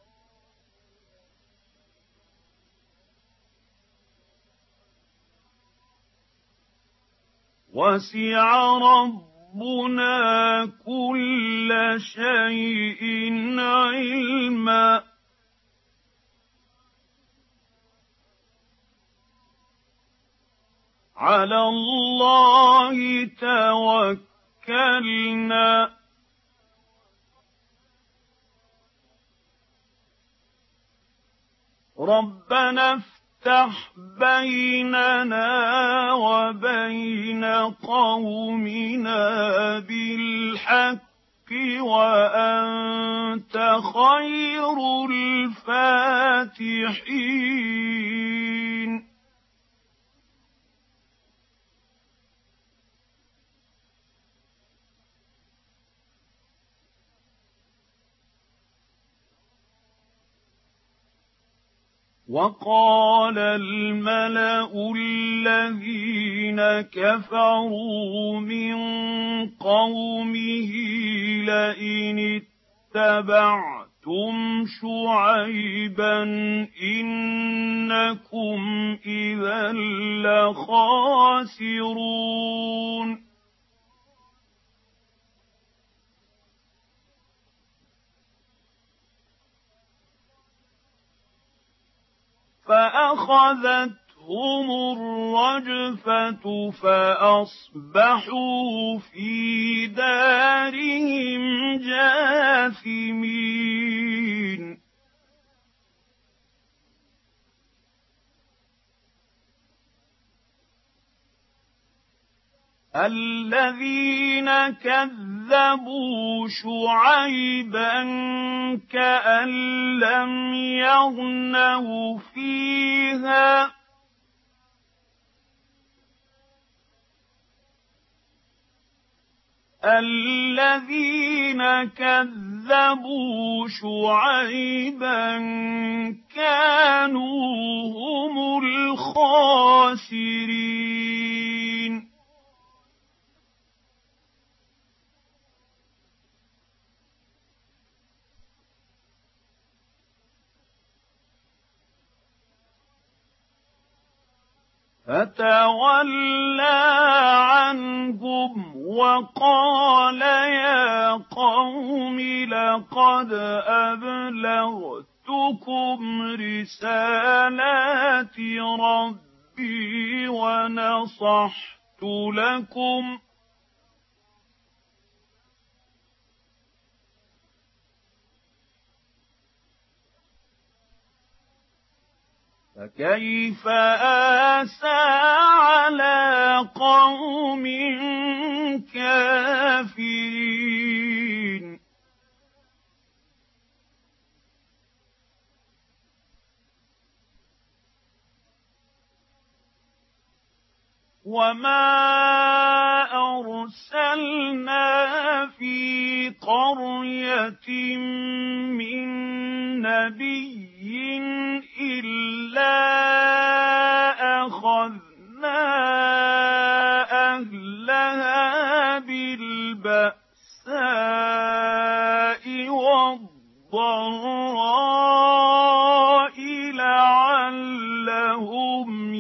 وسع ربنا ربنا كل شيء علما على الله توكلنا ربنا افتح بيننا وبين قومنا بالحق وأنت خير الفاتحين وقال الملأ الذين كفروا من قومه لئن اتبعتم شعيبا إنكم إذا لخاسرون فأخذتهم الرجفة فأصبحوا في دارهم جاثمين الذين كذبوا شعيبا كأن لم يغنوا فيها الذين كذبوا شعيبا كانوا هم الخاسرين فتولى عنهم وقال يا قوم لقد أبلغتكم رسالات ربي ونصحت لكم فكيف آسى على قوم كافرين وما أرسلنا في قرية من نبي إلا أخذنا أهلها بالبأساء والضراء لعلهم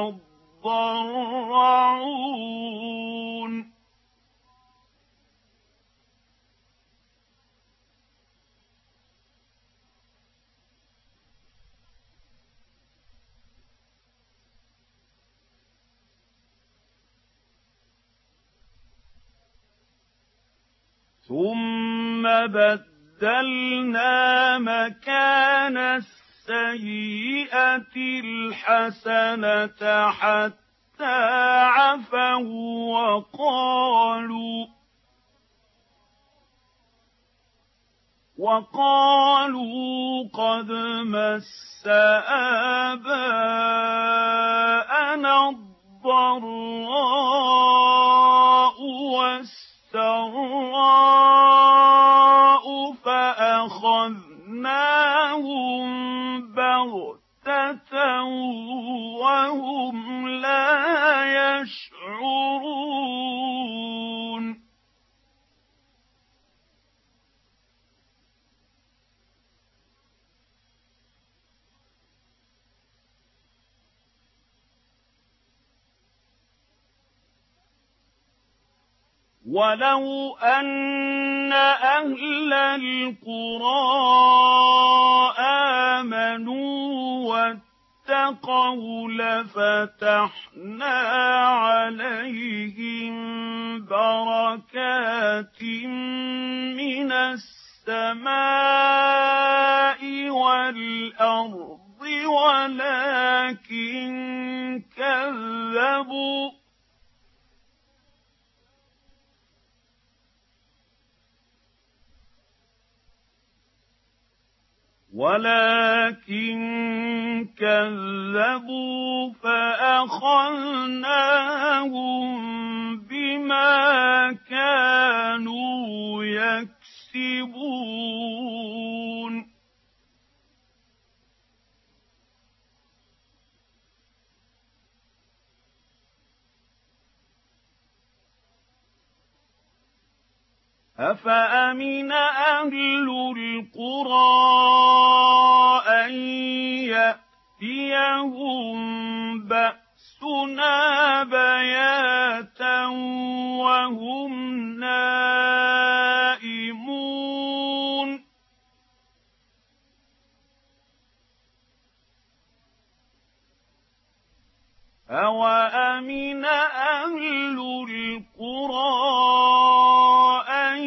يضرعون ثم بدلنا مكان السيئة الحسنة حتى عفوا وقالوا وقالوا قد مس آباءنا الضراء والسراء فأخذناهم بغتة وهم لا يشعرون ولو أن أهل القرى آمنوا واتقوا لفتحنا آيَاتٍ مِّنَ السَّمَاءِ وَالْأَرْضِ وَلَٰكِن كَذَّبُوا ولكن كذبوا فأخذناهم بما كانوا يكسبون أفأمن أهل القرى أن يأتيهم بأسنا بياتا وهم نائمون أوأمن أهل القرى أن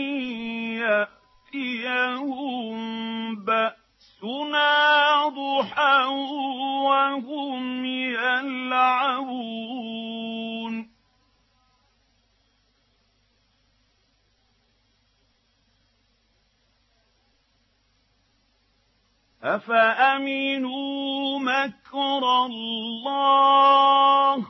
يأتيهم بأسنا ضحى وهم يلعبون أفأمنوا مكر الله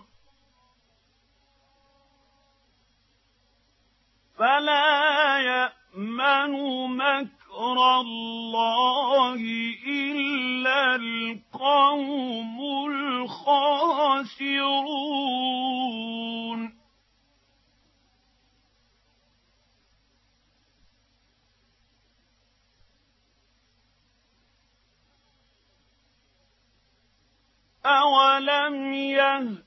فلا يأمن مكر الله إلا القوم الخاسرون أولم يهد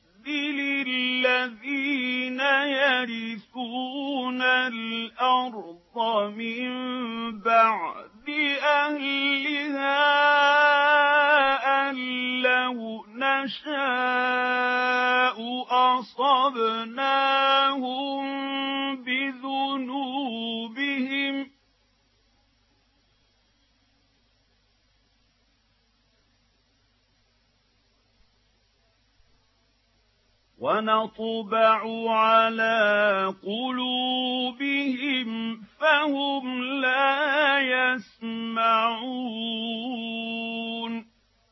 للذين يرثون الأرض من بعد أهلها أن لو نشاء أصبناهم بذنوبهم ونطبع على قلوبهم فهم لا يسمعون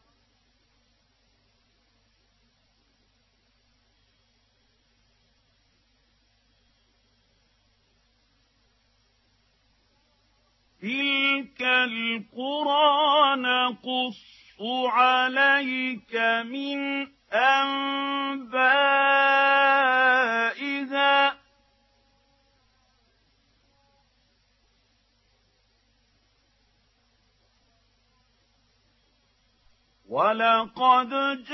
تلك القرى نقص عليك من أنبائها ولقد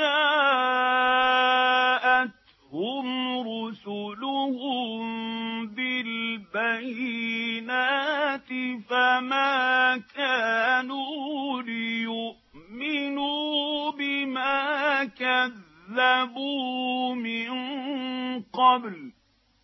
جاءتهم رسلهم بالبينات فما كانوا ليؤمنوا بما كذبوا من قبل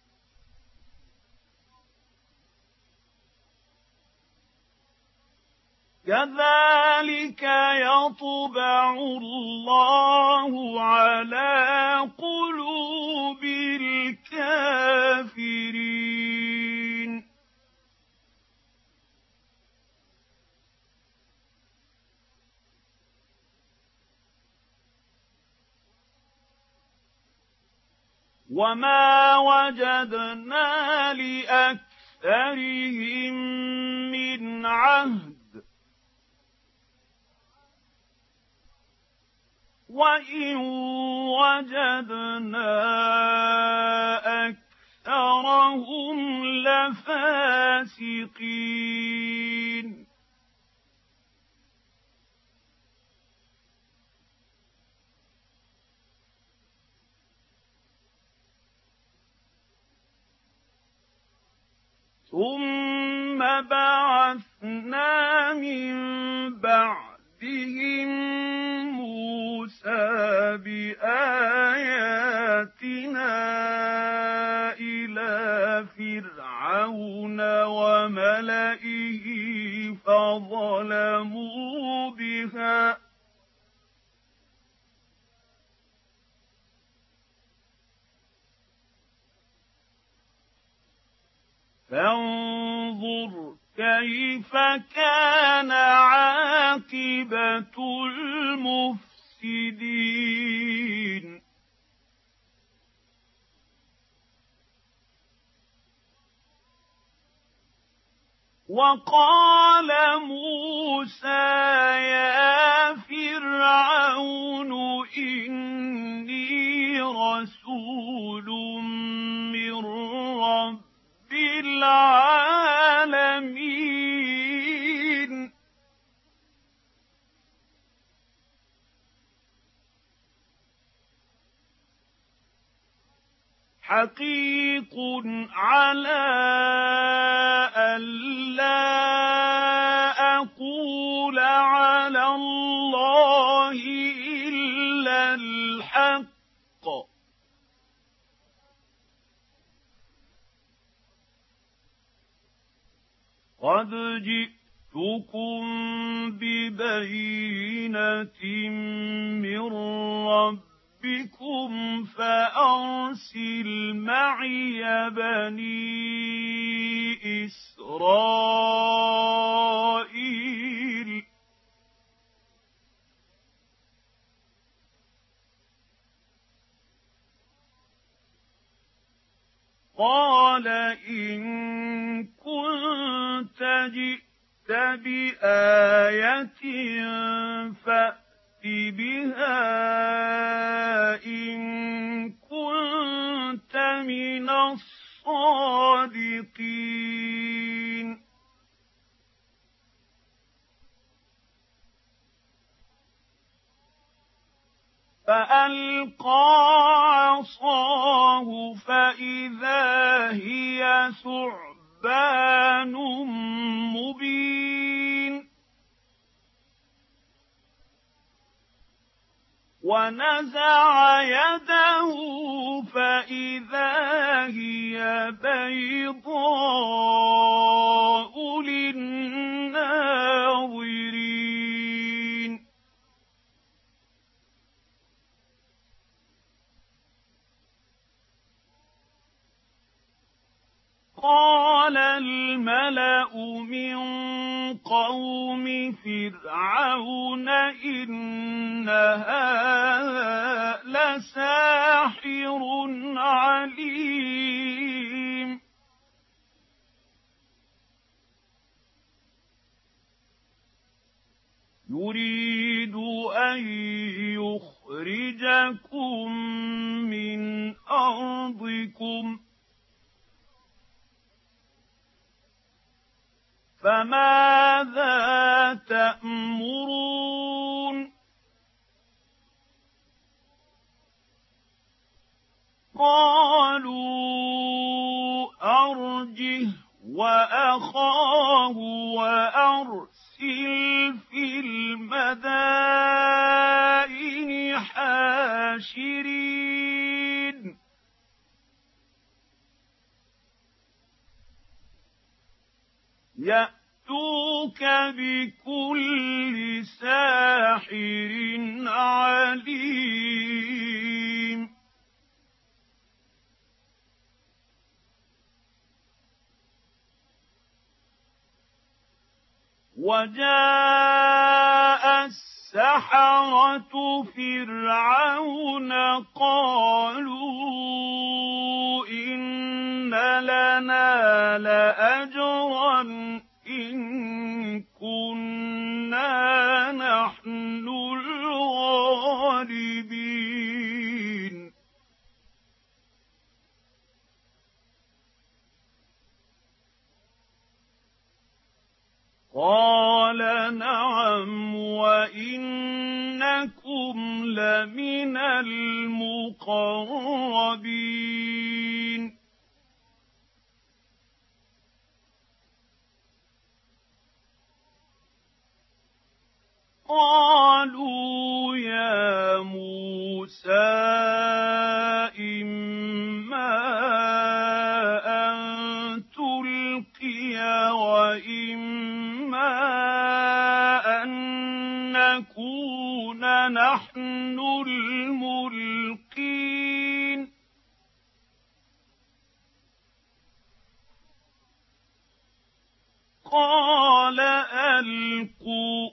كذلك يطبع الله على قلوب الكافرين وما وجدنا لأكثرهم من عهد وإن وجدنا أكثرهم لفاسقين ثم بعثنا من بعدهم موسى بآياتنا إلى فرعون فأتوا بها فانظر كيف كان عاقبة المفسدين وقال موسى يا فرعون إني رسول من رب العالمين حقيق على ألا أقول على الله إلا الحق قد جئتكم ببينة من ربكم فأرسل معي بني إسرائيل قال إن كنت جئت بآية فأت بها إن كنت من الصادقين فألقى عصاه فإذا هي ثعبان مبين ونزع يده فإذا هي بيضاء للناظرين قال الملأ من قوم فرعون إن هذا لساحر عليم يريد أن يخرجكم من أرضكم فماذا تأمرون قالوا أرجه وأخاه وأرسل في المدائن حاشرين يأتوك بكل ساحر عليم وجاء السحرة فرعون قالوا إن لنا لأجرا إن كنا نحن الغالبين قال نعم وإنكم لمن المقربين قالوا يا موسى إما أن تلقي وإما أن نكون نحن الملقين قال ألقوا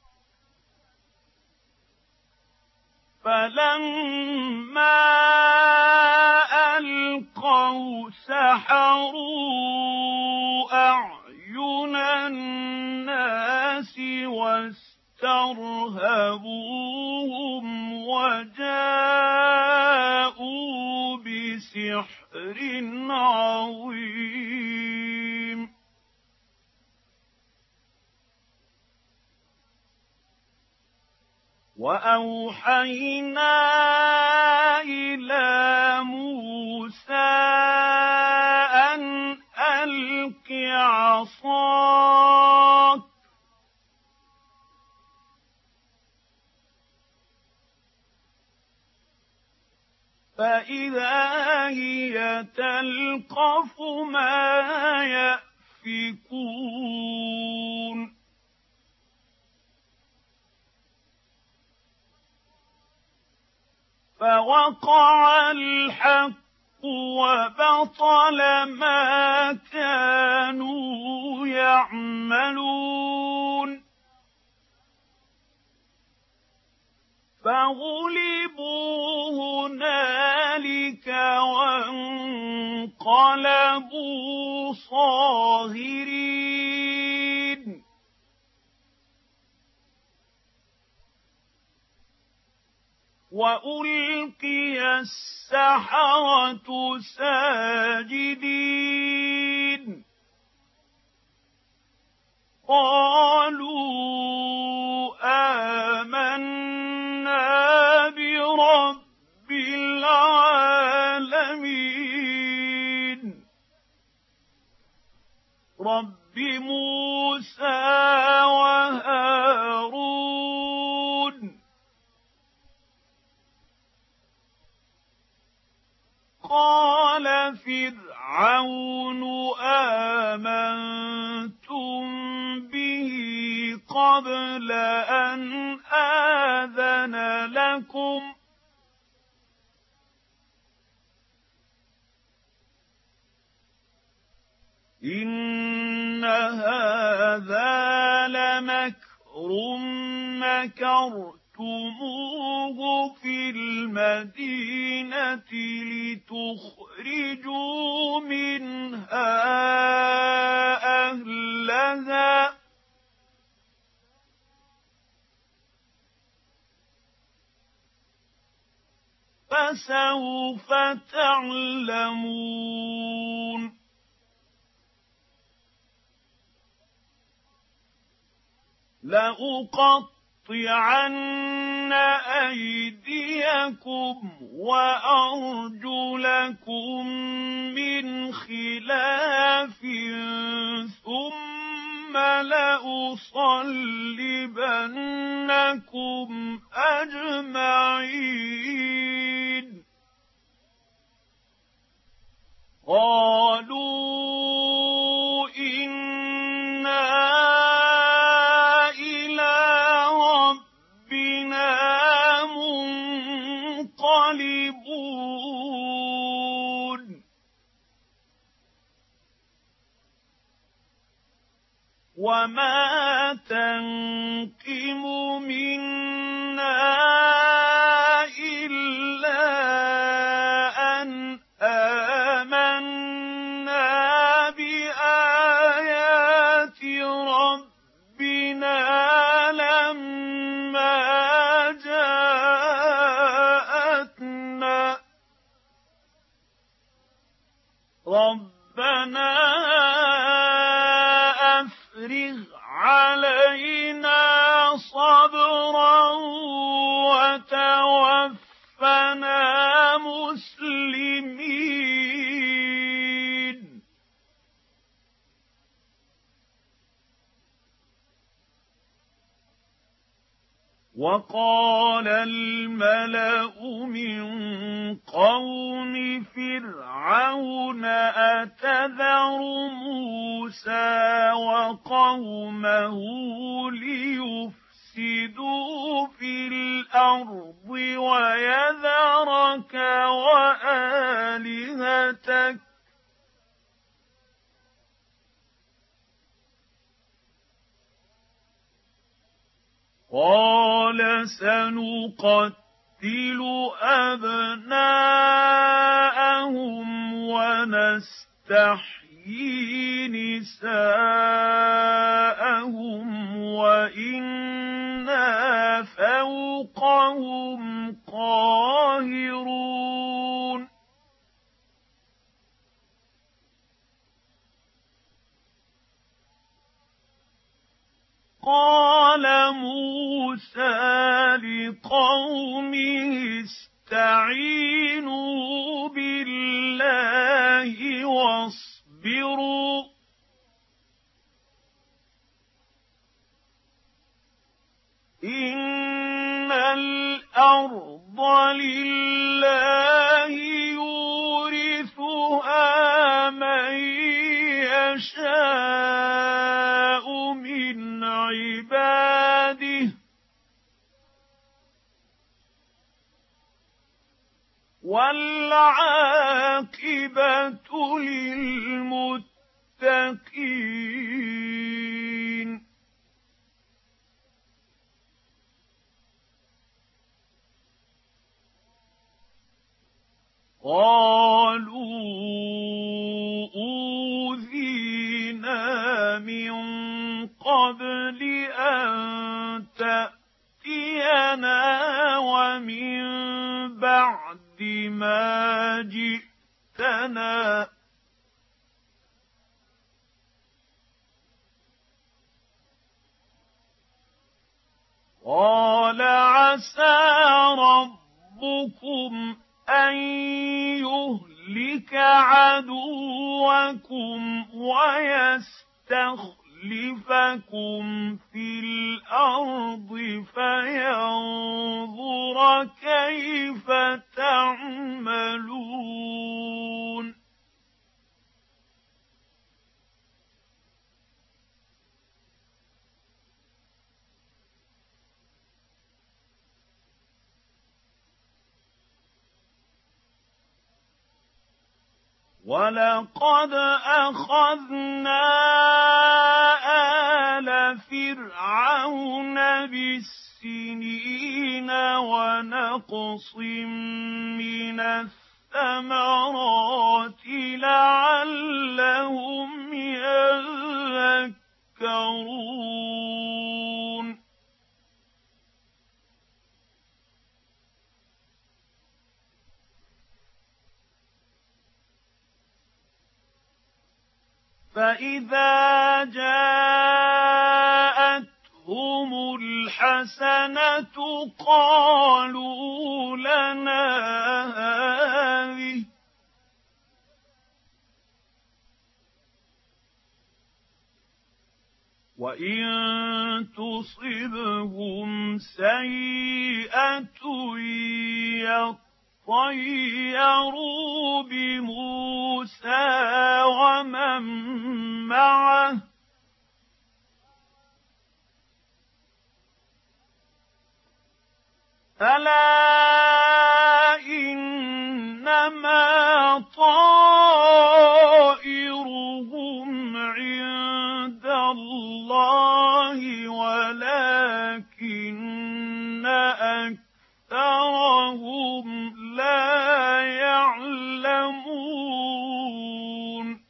فلما ألقوا سحروا أعين الناس واسترهبوهم وجاءوا بسحر عظيم وأوحينا إلى موسى أن ألق عصاك فإذا هي تلقف ما يأفكون فوقع الحق وبطل ما كانوا يعملون فغلبوا هنالك وانقلبوا صاغرين وألقي السحرة ساجدين قالوا آمنا برب العالمين رب موسى وهارون قال فرعون آمنتم به قبل أن آذن لكم إن هذا لمكر مكرتموه في المدينة لتخرجوا منها أهلها فسوف تعلمون لأقطعن أيديكم وأرجلكم من خلاف ثم لأصلبنكم أجمعين قالوا إنا منقلبون وما تنقم منا إلا أن آمنا بآيات ربنا لما جاءتنا ربنا أفرغ علينا صبرا وتوفنا مسلمين وقال الملأ من قوم فرعون أتذر موسى وقومه ليفسدوا الأرض ويذرك وآلهتك قال سنقتل أبناءهم ونستحيي نساءهم وإنا فوقهم قاهرون قال موسى لقومه استعينوا بالله واصبروا إن الأرض لله يورثها من يشاء من عباده والعاقبة للمتقين قالوا أوذينا من قبل أن تأتينا ومن بعد ما جئتنا قال عسى ربكم أن يهلك عدوكم ويستخلفكم في الأرض فينظر كيف تعملون ولقد أخذنا آل فرعون بالسنين ونقص من الثمرات لعلهم يذكرون فإذا جاءتهم الحسنة قالوا لنا هذه وإن تصبهم سيئة طيروا بموسى ومن معه ألا إنما طائرهم عند الله ولكن أكثرهم لا يعلمون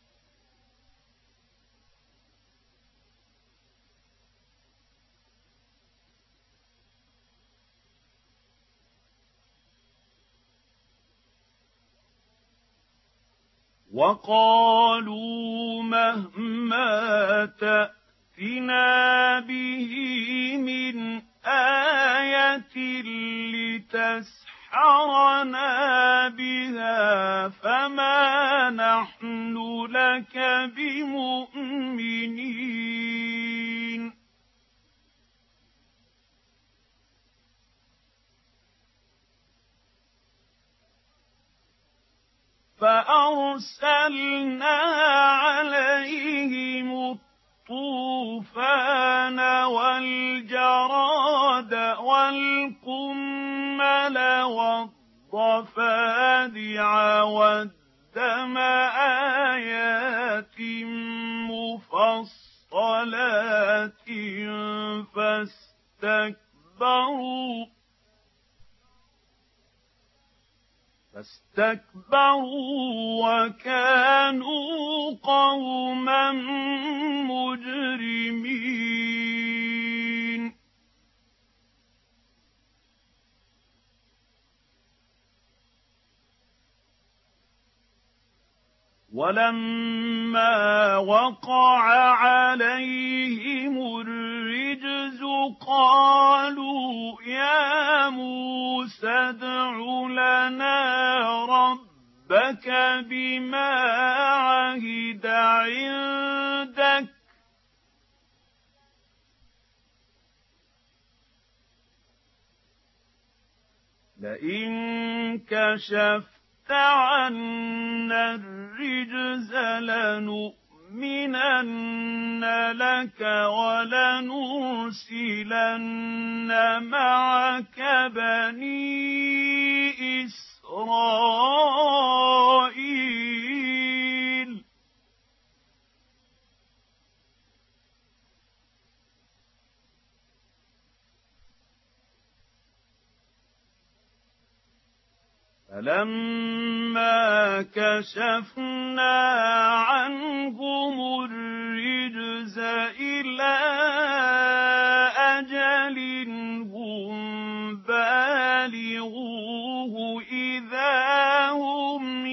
وقالوا مهما تأتنا به من آية لتسحرنا بها فما نحن لك بمؤمنين فأرسلنا عليهم الطوفان والجراد والقمل والقمل والضفادع والدم آيات مفصلات فاستكبروا فاستكبروا وكانوا قوما مجرمين ولما وقع عليهم الرجز قالوا يا موسى ادْعُ لنا ربك بما عهد عندك لئن كشفت عنا الرجز لنؤمنن لك ولنرسلن معك بني إسرائيل فلما كشفنا عنهم الرجز إلى أجل هم بالغوه إذا هم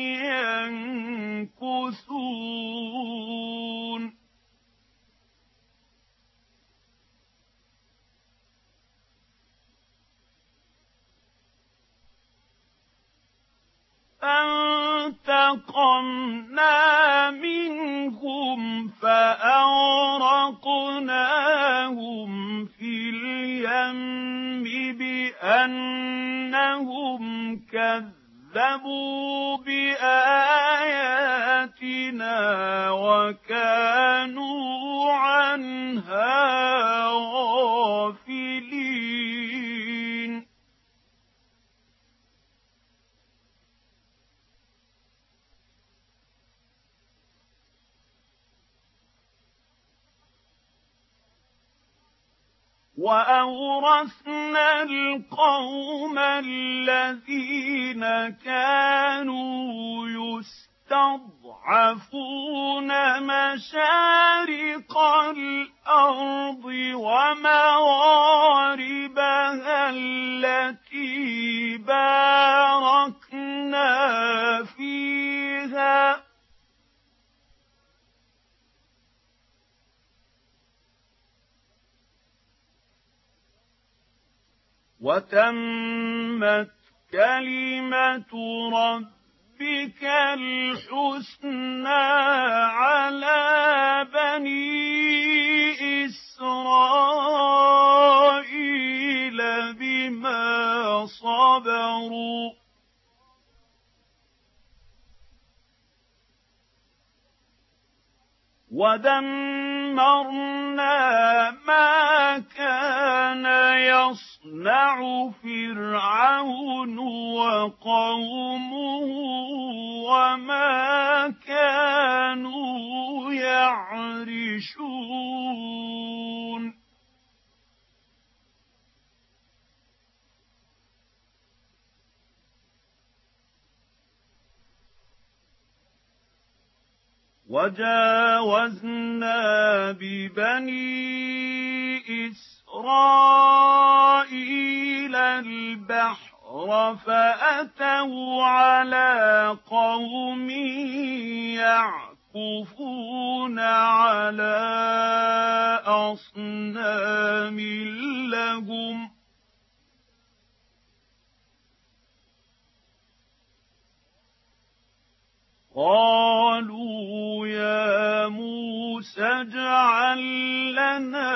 ينكثون فانتقمنا منهم فأغرقناهم في اليم بأنهم كذبوا بآياتنا وكانوا عنها غافلين وأورثنا القوم الذين كانوا يستضعفون مشارق الأرض ومغاربها التي باركنا فيها وتمت كلمة ربك الحسنى على بني إسرائيل بما صبروا ودمرنا ما كان يصنع فرعون وقومه وما كانوا يعرشون وجاوزنا ببني إسرائيل البحر فأتوا على قوم يعكفون على أصنام لهم قالوا يا موسى اجعل لنا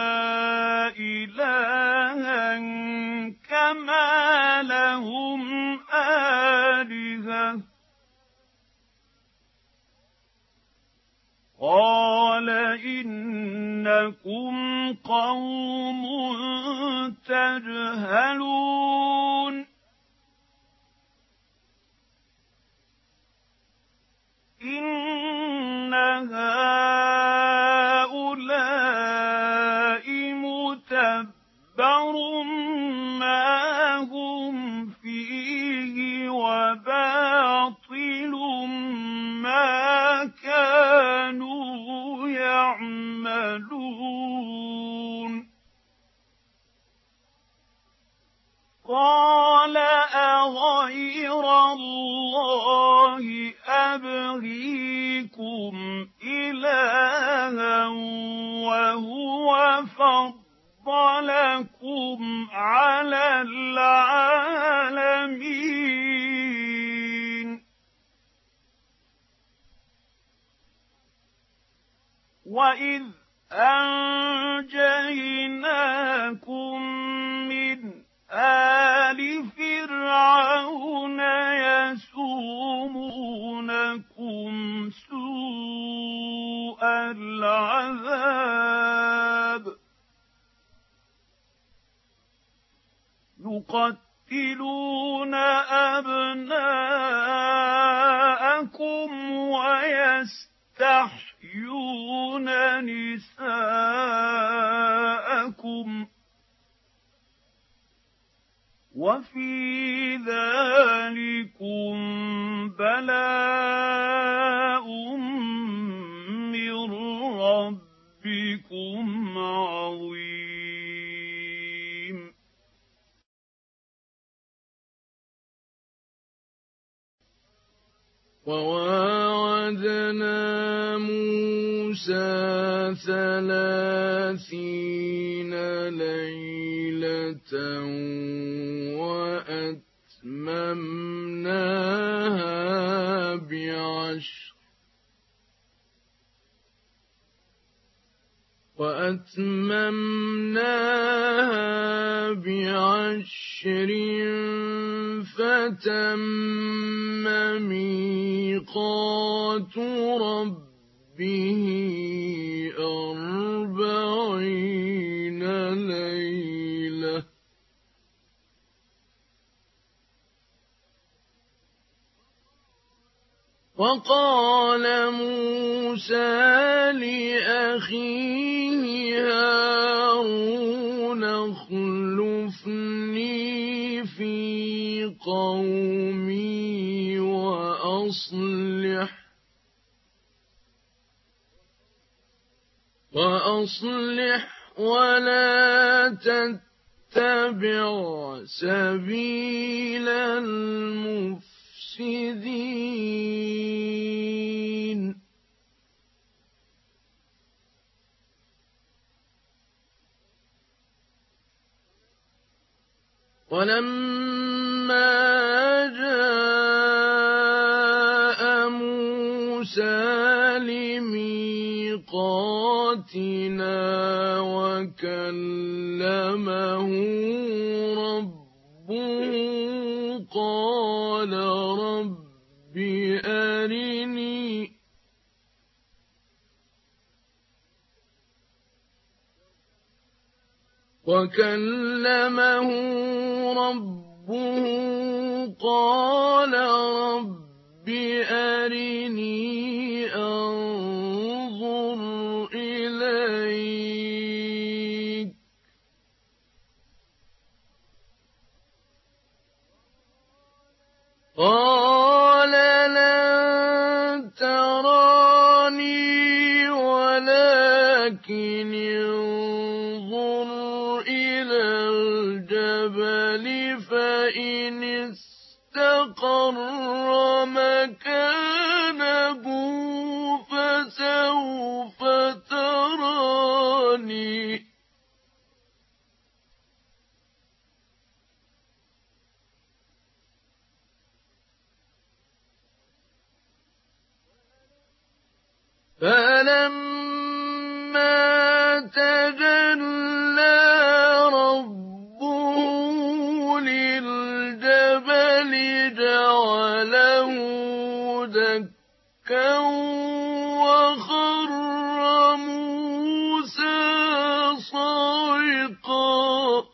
إلها كما لهم آلهة قال إنكم قوم تجهلون قَالَ أَغَيْرَ اللَّهِ أَبْغِيكُمْ إِلَٰهًا وَهُوَ فَضَّلَكُمْ عَلَى الْعَالَمِينَ وَإِذْ أَنجَيْنَاكُم مِّنْ آلِ فِرْعَوْنَ يَسُومُونَكُمْ سُوءَ الْعَذَابِ يُقَتِّلُونَ أَبْنَاءَكُمْ وَيَسْتَحْيُونَ نِسَاءَكُمْ وَفِي ذَٰلِكُم بَلَاءٌ مِّن رَّبِّكُمْ عَظِيمٌ وَوَاعَدْنَا مُوسَىٰ ثَلَاثِينَ لَيْلَةً وَأَتْمَمْنَاهَا بِعَشْرٍ وَأَتْمَمْنَاهَا بِعَشْرٍ فَتَمَّ مِيقَاتُ رَبِّهِ أَرْبَعِينَ لَيْلَةً وَقَالَ مُوسَىٰ لِأَخِيهِ هَارُونَ اخْلُفْنِي فِي قَوْمِي وَأَصْلِحْ وَأَصْلِحْ وَلَا تَتَّبِعْ سَبِيلَ الْمُفْسِدِينَ وَلَمَّا جَاءَ مُوسَىٰ لِمِيقَاتِنَا وَكَلَّمَهُ رَبُّهُ قَالَ رَبِّ أَرِنِي وَكَلَّمَهُ رَبُّهُ قَالَ رَبِّ أَرِنِي أَنظُرْ إِلَيْكَ ۚ قَالَ لَن تَرَانِي وَلَٰكِنِ انظُرْ إِلَى الْجَبَلِ فَإِنِ اسْتَقَرَّ مَكَانَهُ فَسَوْفَ تَرَانِي ۚ فَلَمَّا تَجَلَّىٰ رَبُّهُ لِلْجَبَلِ جَعَلَهُ دَكًّا وَخَرَّ مُوسَىٰ صَعِقًا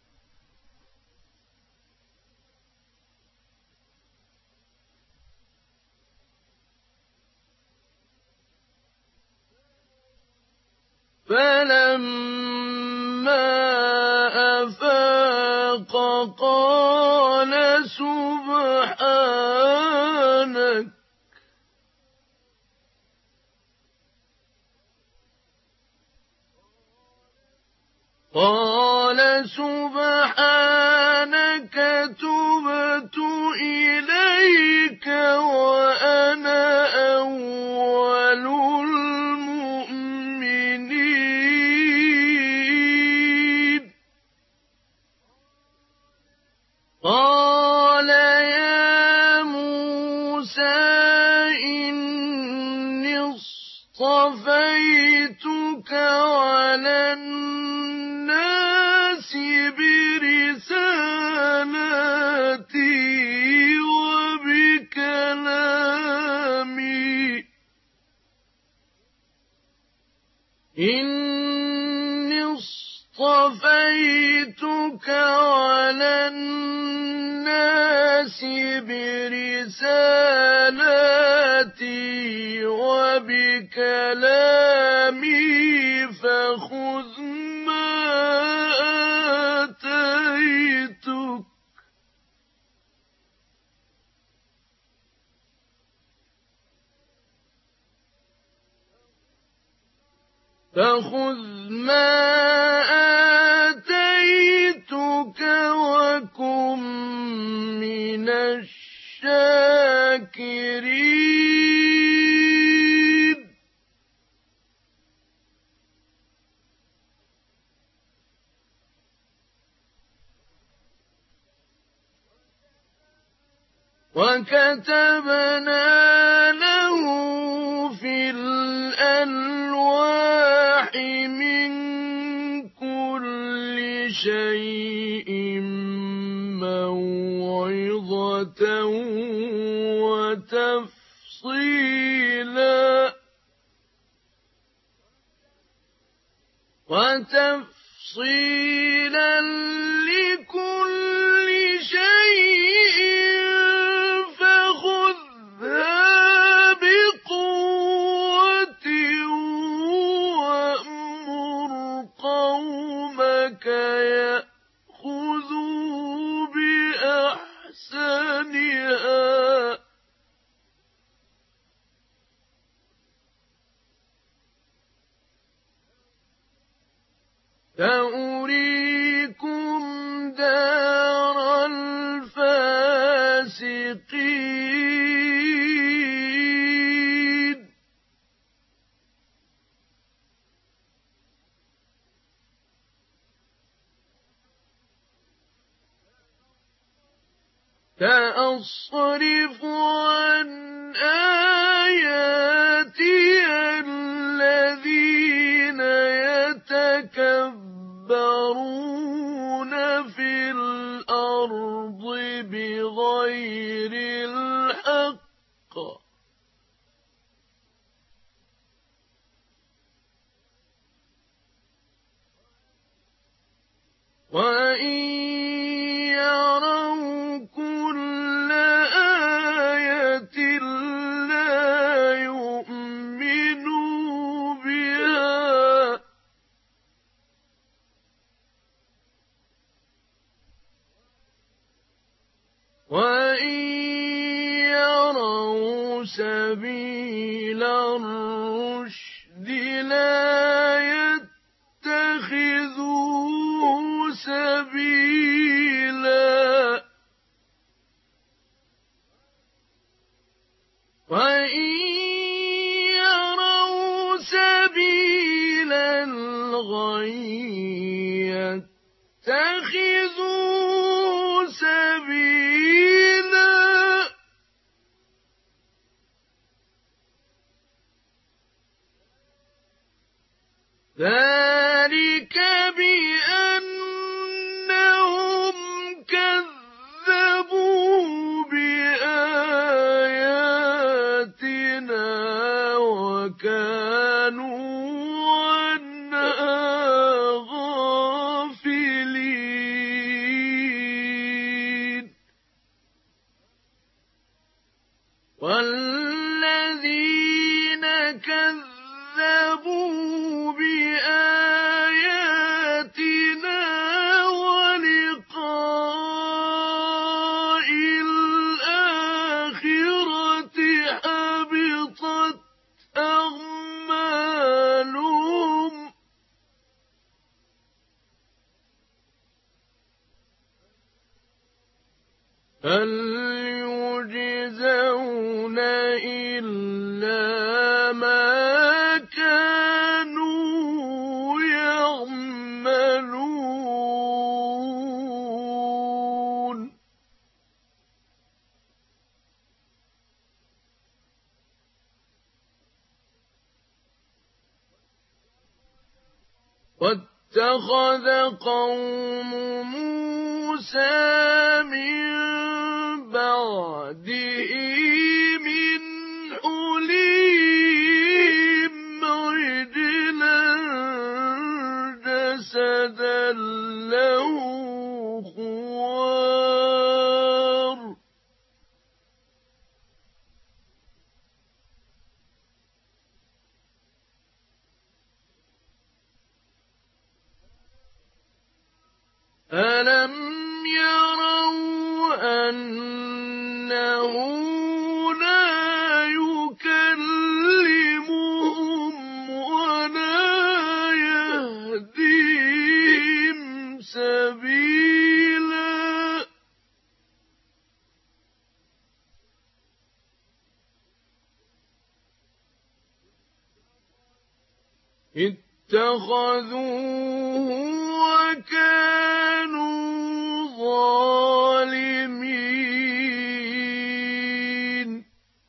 فَلَمَّا أَفَاقَ قَالَ سُبْحَانَكَ قَالَ سُبْحَانَكَ تُبْتُ إِلَيْكَ وَأَنَا أَوَّلُ الْمُؤْمِنِينَ قَالَ يَا مُوسَىٰ إِنِّي اصْطَفَيْتُكَ عَلَى النَّاسِ بِرِسَالَاتِي وَبِكَلَامِي إِنِّي اصْطَفَيْتُكَ عَلَى النَّاسِ بِرِسَالَاتِي وَبِكَلَامِي فَخُذْ مَا آتَيْتُكَ فَخُذْ مَا آتَيْتُكَ وَكُن مِّنَ الشَّاكِرِينَ وَكَتَبْنَا لَهُ فِي الْأَلْوَاحِ مِن كُلِّ شَيْءٍ مَّوْعِظَةً وَتَفْصِيلًا وَتَفْصِيلًا لِّكُلِّ شَيْءٍ فَخُذْهَا بِقُوَّةٍ وَأْمُرْ قَوْمَكَ يَأْخُذُوا بِأَحْسَنِهَا سَأُرِيكُمْ دَارَ الْفَاسِقِينَ سَأَصْرِفُ عَنْ آيَاتِيَ الَّذِينَ يَتَكَبَّرُونَ فِي الْأَرْضِ بِغَيْرِ الْحَقِّ وَإِن يَرَوْا كُلَّ آيَةٍ لَّا يُؤْمِنُوا بِهَا وَإِن يَرَوْا سَبِيلَ الرُّشْدِ لَا يَتَّخِذُوهُ سَبِيلًا وَإِن يَرَوْا سَبِيلَ الْغَيِّ يَتَّخِذُوهُ سَبِيلًا ذَلِكَ بِأَنَّهُمْ كَذَّبُوا بِآيَاتِنَا وَكَانُوا عَنْهَا غَافِلِينَ وَالَّذِينَ كَذَّبُوا بِآيَاتِنَا وَلِقَاءِ الْآخِرَةِ حَبِطَتْ أَعْمَالُهُمْ هل يجزون إلا ما كانوا يعملون واتخذ قوم موسى من بعده من حليهم عجلا جسدا له خوار ألم يروا أنه لا يكلمهم ولا يهديهم سبيلا اتخذوه وكانوا ظالمين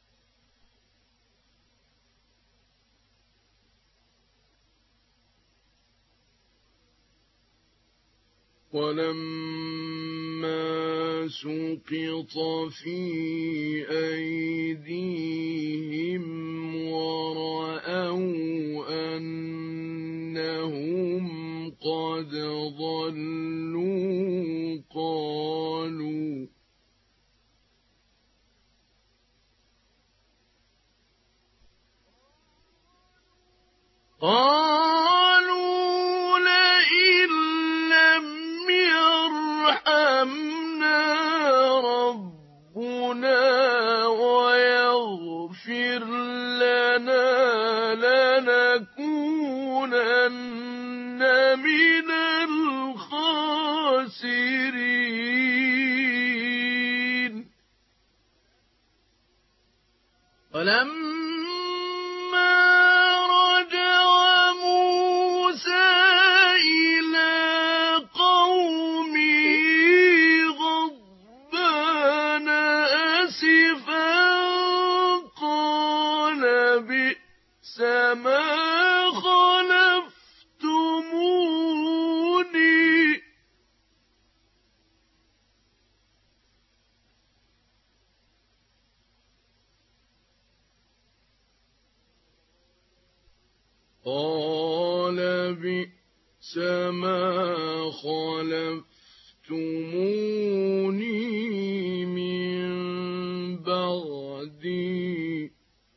ولما سقط في أيديهم ورأوا أنهم قد ضلوا قالوا قالوا لئن لم يرحمنا ربنا ويغفر لنا لنكونن من الخاسرين ولما رجع موسى إلى قومه غضبان أسفا قال بئس ما خلفتموني قال بئس ما خلفتموني من بعدي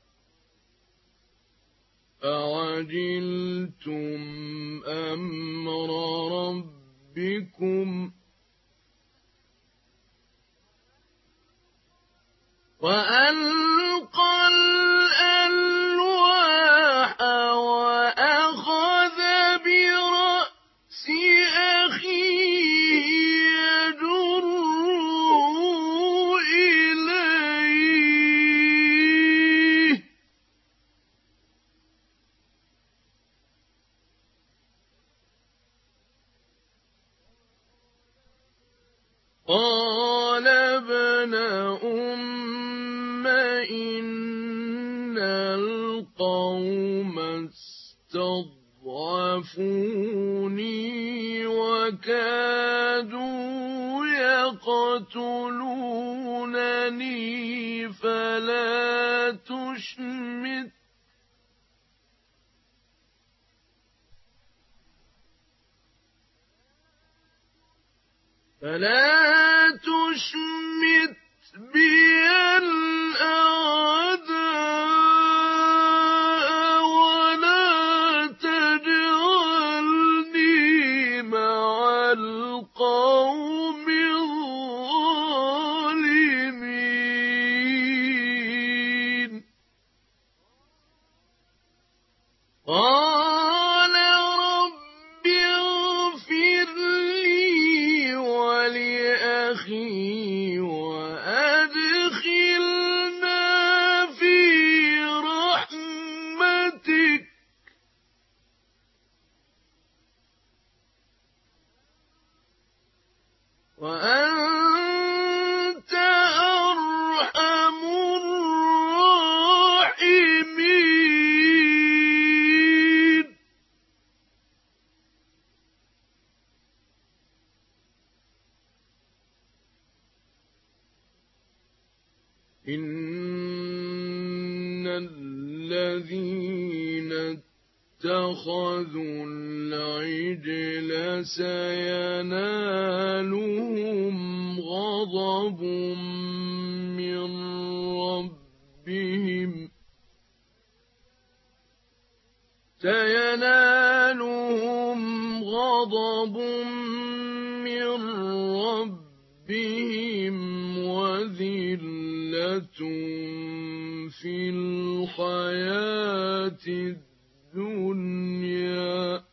أعجلتم أمر ربكم وألقى الألواح وأخذ برأس أخيه يجره إليه قال ابن أم إن القوم استضعفوني وكادوا يقتلونني فلا تشمت فلا تشمت بي الأعداء ولا تجعلني مع القوم الظالمين قال رب اغفر لي ولأخي وأخي وأنت أرحم الراحمين. إن الذين اتخذوا العجل سينالهم غضب من ربهم سينالهم غضب من ربهم وذلة في الحياة الدنيا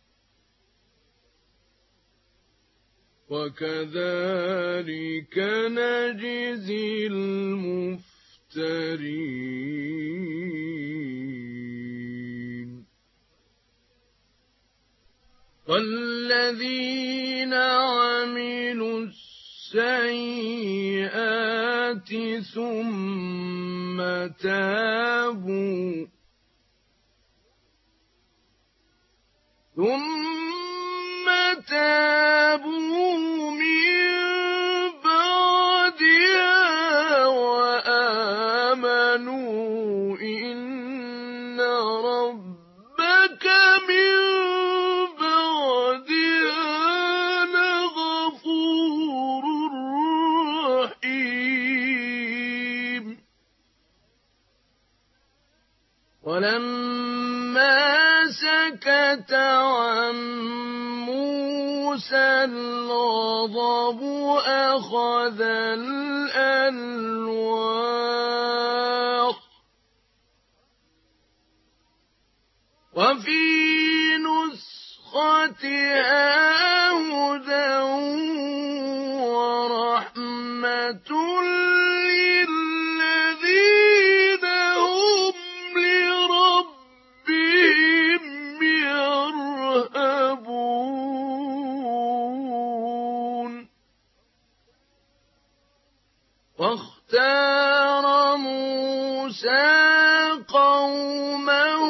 وكذلك نجزي المفترين. والذين عملوا السيئات ثم تابوا ثم تابوا من بعدها وآمنوا إن ربك من بعدها لغفور رحيم. ولما سكت عن موسى الغضب أخذ الألواح وفي نسختها هدى ورحمة للذين هم لربهم يرهبون. واختار موسى قومه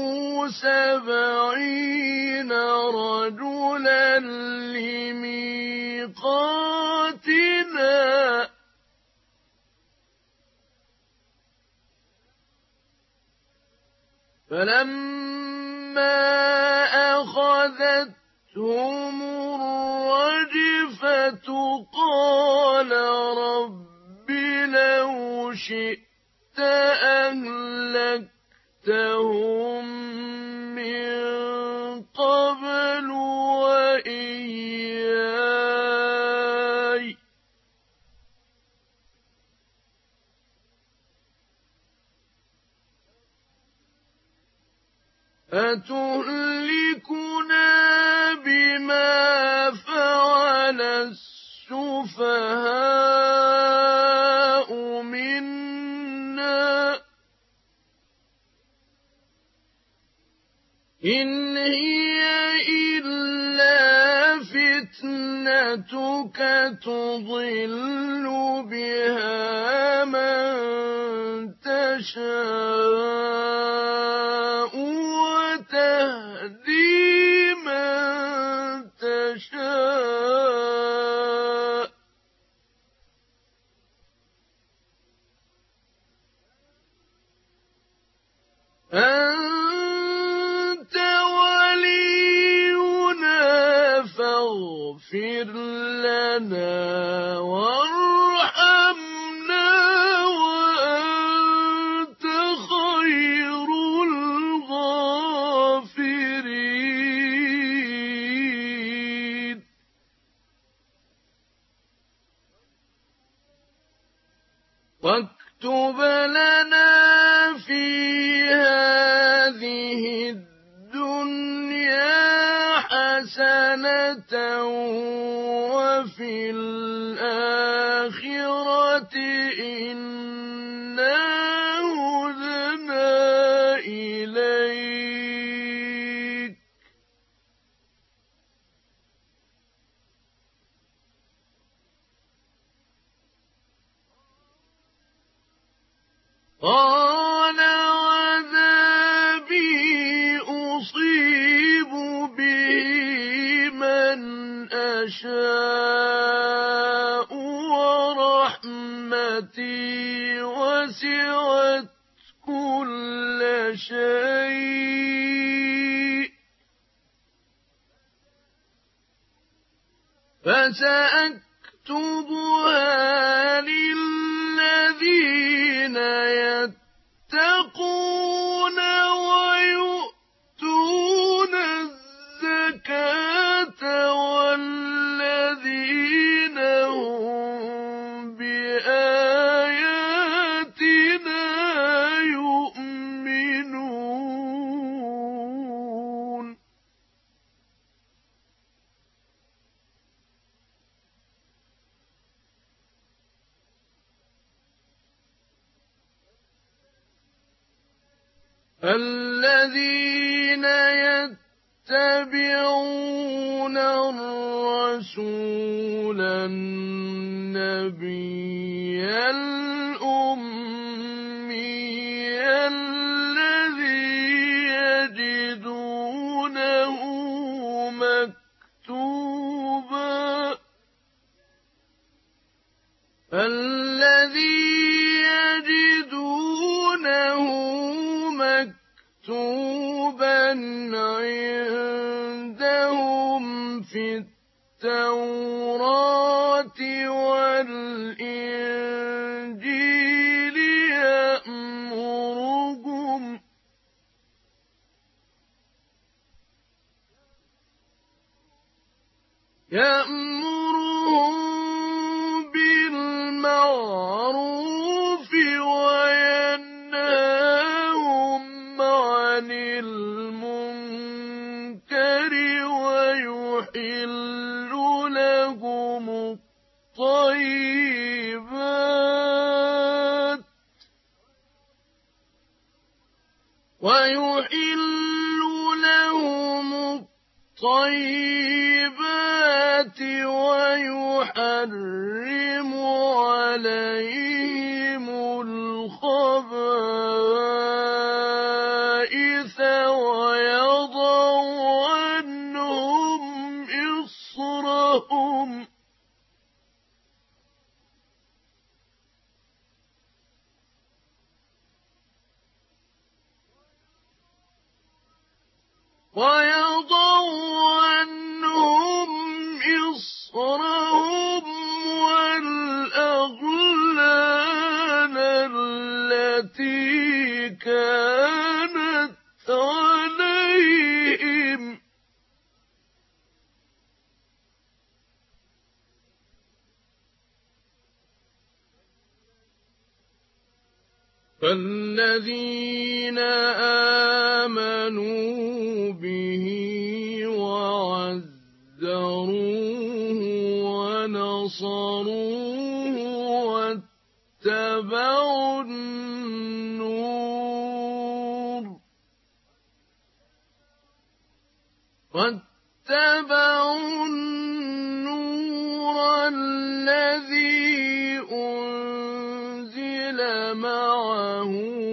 سبعين رجلا لميقاتنا فلما أخذتهم الرجفة قال رب لو شئت أهلكتهم من قبل وإياي أتهلكنا بما فعل السفهاء منا إن هي إلا فتنتك تضل بها من تشاء وتهدي من تشاء أنت ولينا فاغفر لنا وارحمنا وأنت خير الغافرين. واكتب لنا في هذه الدنيا حسنة وفي الآخرة إنا هدنا إليك قال عذابي أصيب به من أشاء ورحمتي وسعت كل شيء فسأكتبها للذين يتقون ويؤتون الزكاة والذين هم بآياتنا يؤمنون الذين يتبعون الرسول النبي الأمي الذي يجدونه مكتوبا الذي يجدونه مكتوبا عندهم في التوراة والإنجيل يأمرهم يأمرهم بالمعروف وينهاهم عن المنكر ويحل لهم الطيبات ويحل لهم الطيبات ويحرم عليهم الخبائث ويضع عنهم إصرهم ويضع عنهم إصرهم والأغلال التي كانت عليهم فالذين آمنوا به وعزروه ونصروه واتبعوا النور واتبعوا النور الذي أنزل معه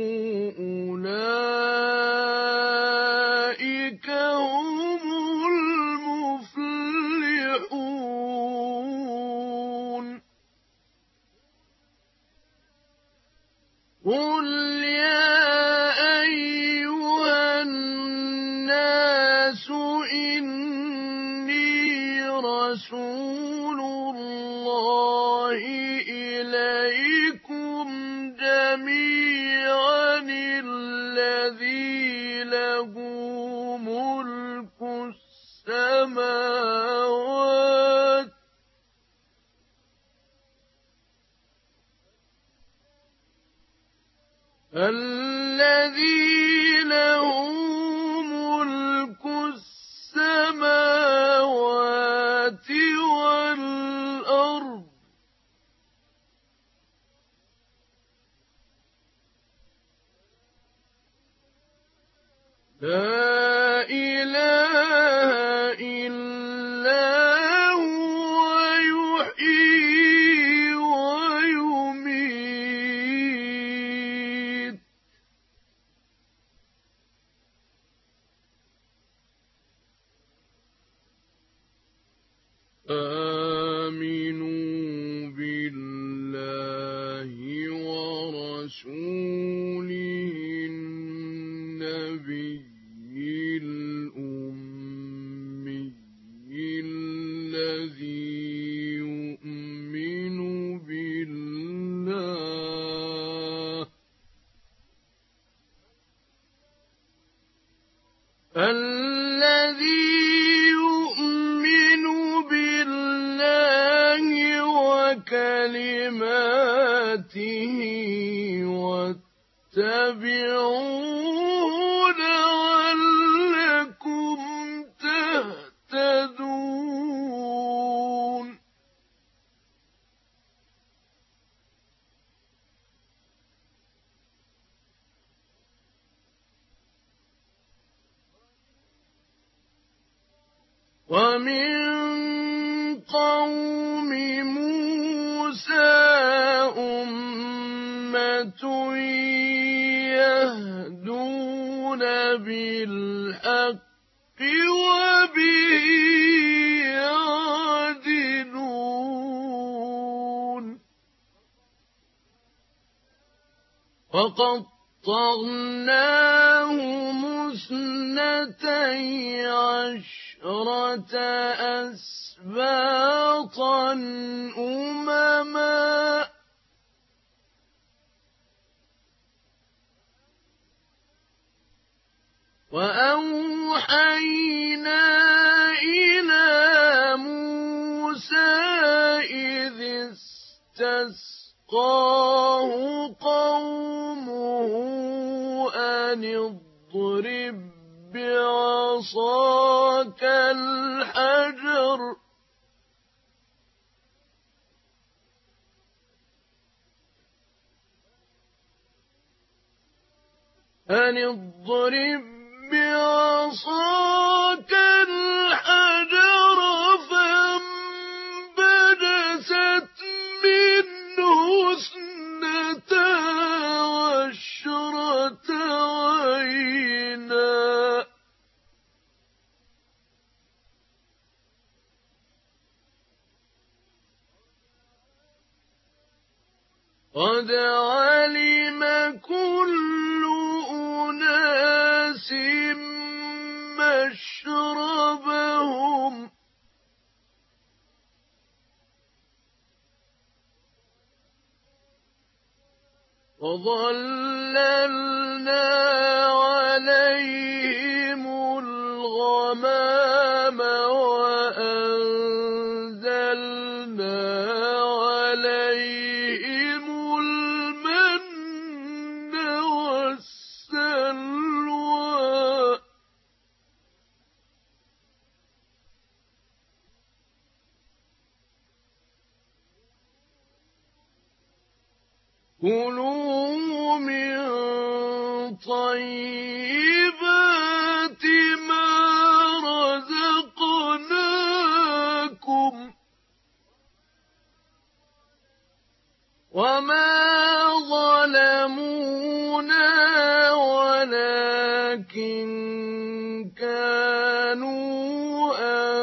أولئك هم المفلحون قل يا أيها الناس إني رسول الله إليكم جميعا الذي له ملك السماوات الذي له ملك السماوات والأرض لا إله إلا هو يحيي ويميت كلماته واتبعوه لعلكم تهتدون ومن قوم موسى أمة يهدون بالحق وبه يعدلون وقطعناهم اثنتي عشرة أسباطا أمما وأوحينا إلى موسى إذ استسقاه قومه أن اضرب بعصاك الحجر أن اضرب بعصاك الحجر فانبجست منه اثنتا عشرة عينا قد علم كل أناس مشربهم وظللنا عليهم الغمام وأنزلنا عليهم المن والسلوى كلوا من طيبات ما رزقناكم وما ظلمونا ولكن كانوا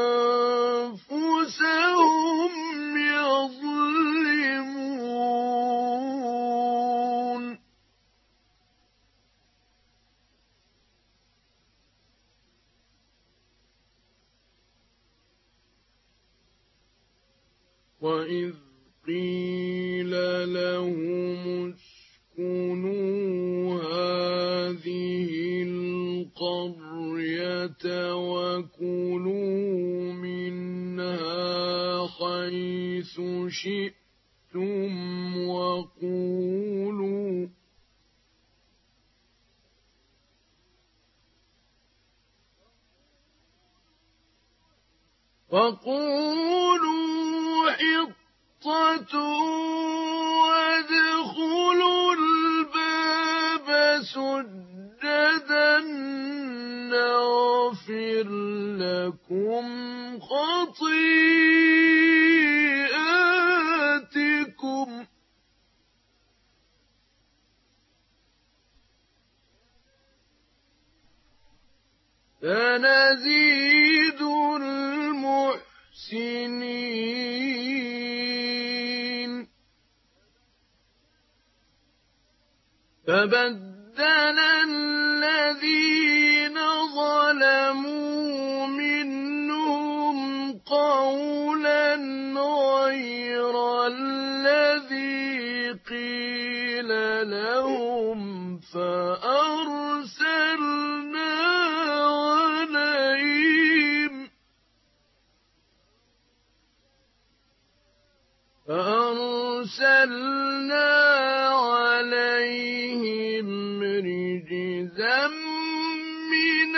أنفسهم يظلمون وإذ قيل لهم اسكنوا هذه القرية وكلوا منها حيث شئتم وقولوا وقولوا حطة وادخلوا الباب سجدا نغفر لكم خطيئاتكم سنزيد المحسنين فبدل الذين ظلموا منهم قولا غير الذي قيل لهم فأرسلنا عليهم فأرسلنا أرسلنا عليهم رجزا من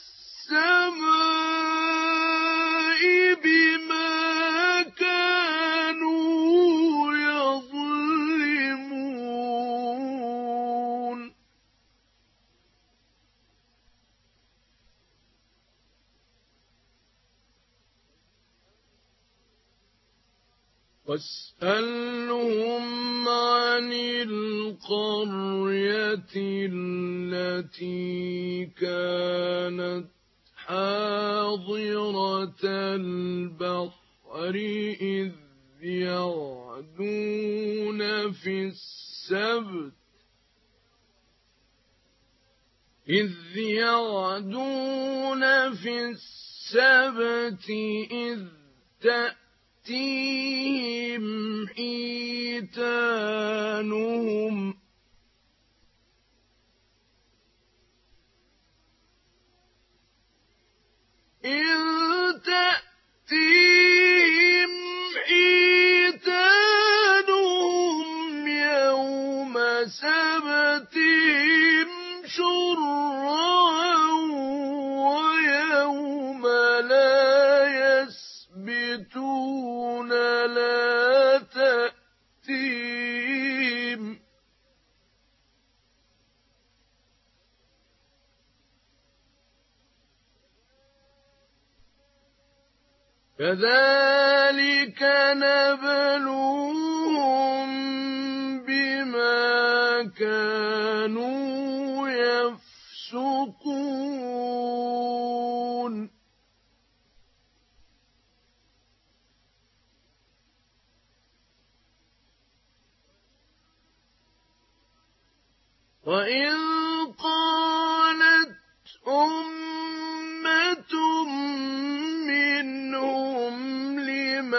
السماء بما كانوا يظلمون واسألهم عن القرية التي كانت حاضرة البحر إذ يعدون في السبت إذ يعدون في السبت إذ تأتيهم حيتانهم إذ تأتيهم حيتانهم يوم سبتهم شرعا ويوم لا يسبتون لا تأتيهم كذلك نبلوهم بما كانوا يفسقون وإذ قالت أمة منهم لم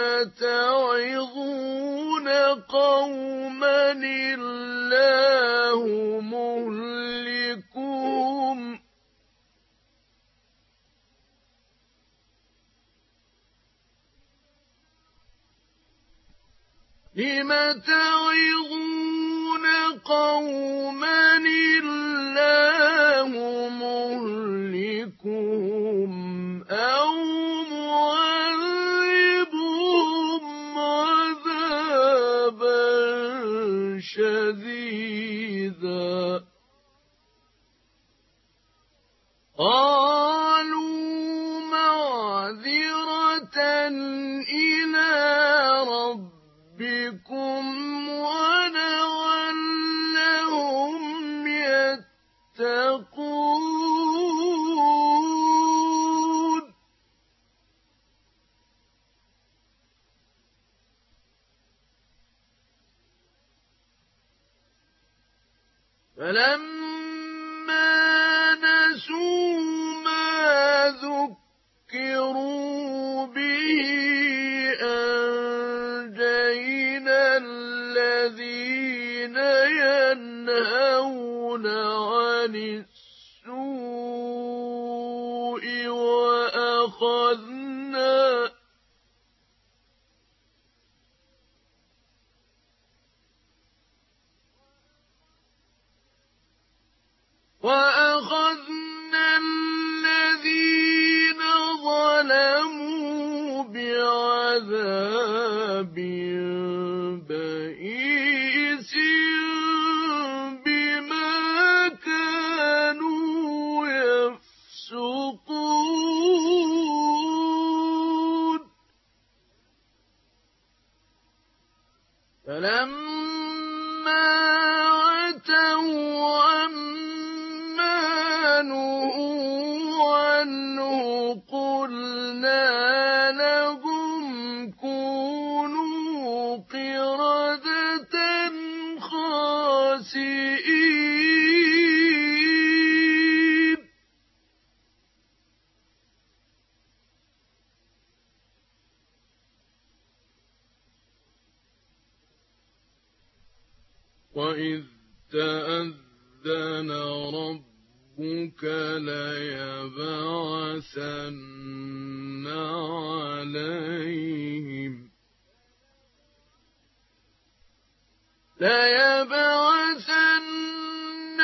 تعظون قوما الله مهلكهم لم تعظون قوما الله مهلكهم أو معذبهم عذابا شديدا قالوا معذرة إلى ربكم ولعلهم يتقون فلما نسوا ما ذكروا به أنجينا الذين ينهون عن السوء وأخذنا وأخذنا الذين ظلموا بعذاب بئيس بما كانوا يفسقون فلما عتوا عما نهوا عنه قلنا لهم كونوا قردة خاسئين وإذ تأذن ربك ليبعثن عليهم ليبعثن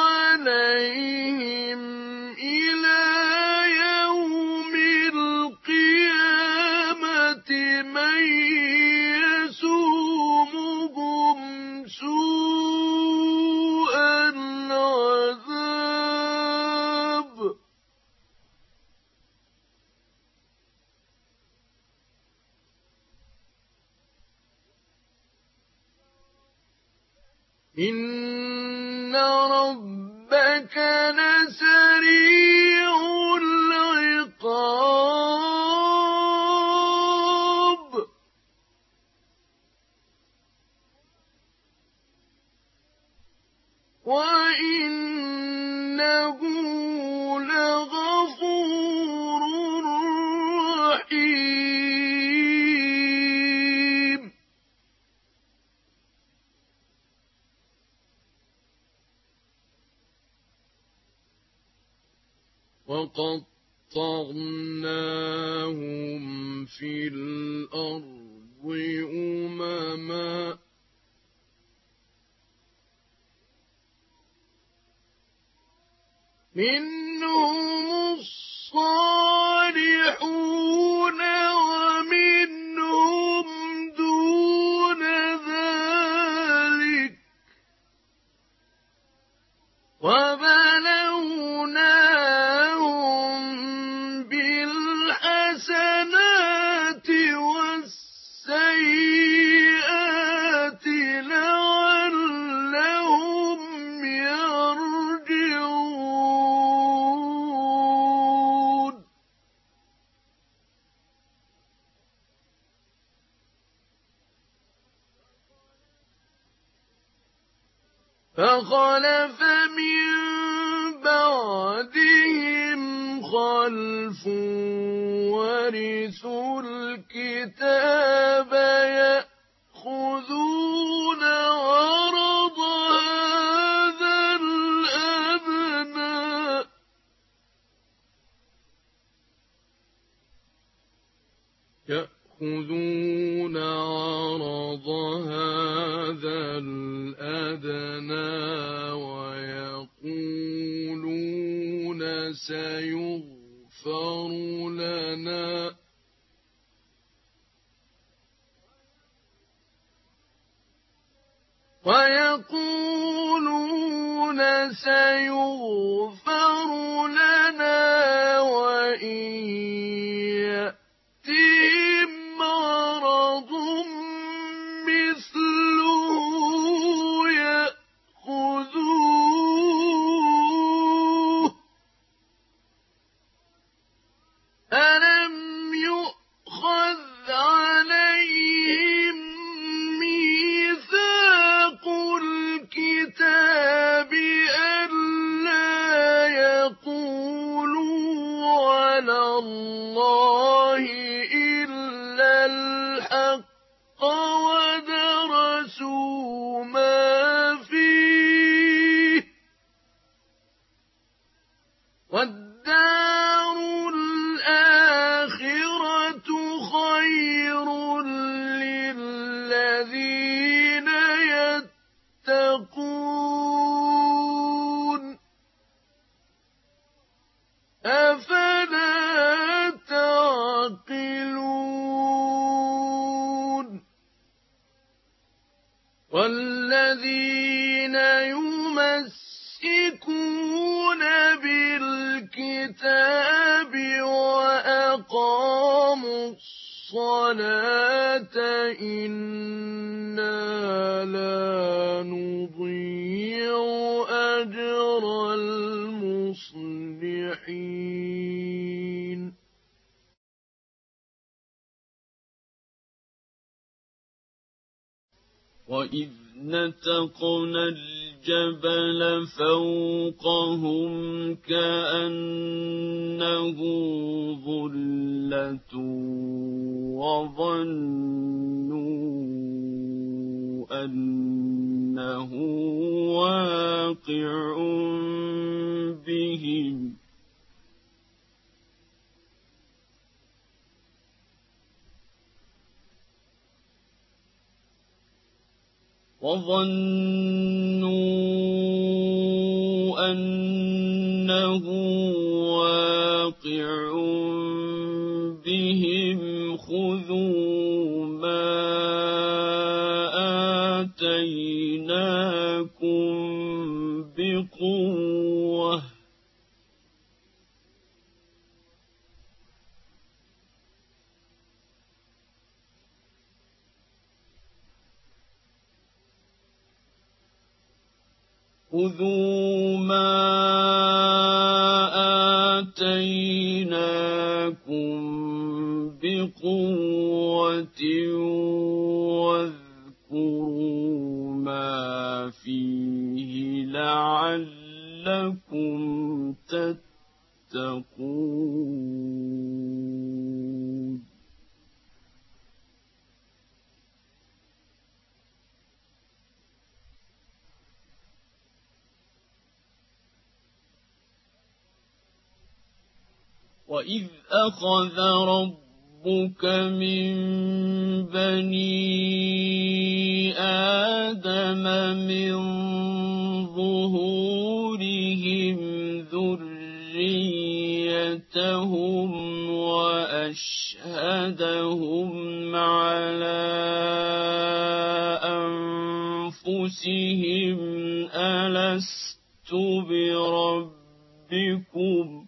عليهم إلى يوم القيامة من يسومهم سوء العذاب إن ربك لسريع العقاب وإنه لغفور رحيم وقطعناهم في الأرض أمما منهم الصالحون ومنهم دون ذلك وبلوناهم بالحسنات والسيئات لعلهم يرجعون فخلف من بعدهم خلف ورثوا الكتاب يأخذون عرض هذا الأدنى يأخذون عرض هذا الأدنى ويقولون سيغفر لنا ويقولون سيغفر لنا وإن يأتهم مرض مثله يأخذوه ألم يؤخذ عليهم ميثاق الكتاب ألا يقولوا على الله إلا الحق ودرسوا ما فيه والدار الآخرة خير للذين يتقون أفلا تعقلون والذين يمسكون بالكتاب وأقاموا الصلاة إنا لا نضيع أجر المصلحين وإذ نتقنا الجبل فوقهم كأنه ظلة وظنوا أنه واقع بهم وظنوا أنه واقع بهم خذوا ما آتيناكم بقوة خذوا ما آتيناكم بقوة واذكروا ما فيه لعلكم تتقون وإذ أخذ ربك من بني آدم من ظهورهم ذريتهم وأشهدهم على أنفسهم ألست بربكم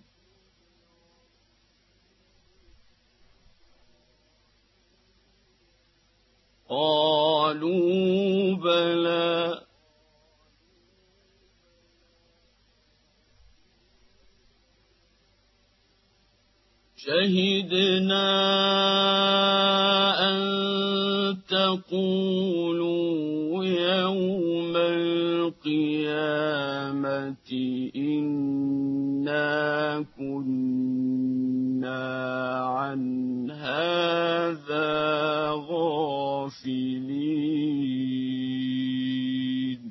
قالوا بلى شهدنا أن تقولوا يوم القيامة إنا كنا عن هذا غافلين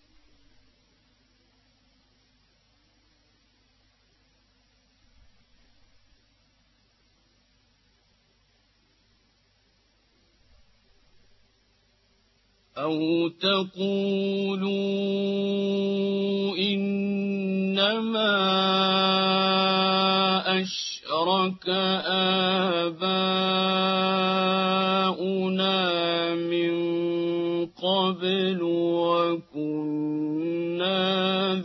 أو تقولوا إنما أشرك آباؤنا من قبل وكنا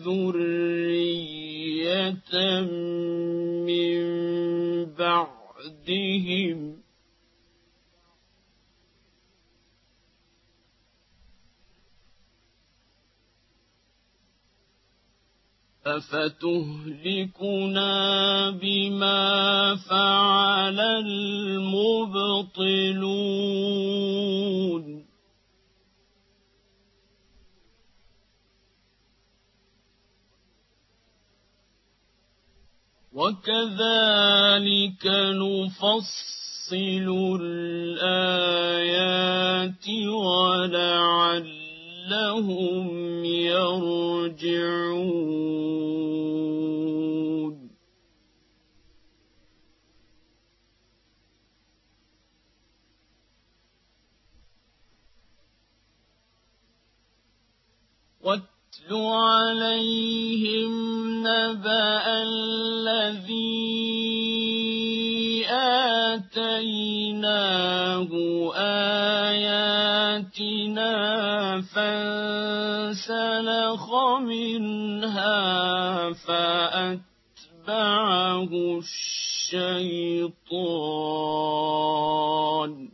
ذرية من بعدهم أفتهلكنا بما فعل المبطلون وكذلك نفصل الآيات ولعلهم يرجعون واتل عليهم نبأ الذي آتيناه آياتنا فانسلخ منها فأتبعه الشيطان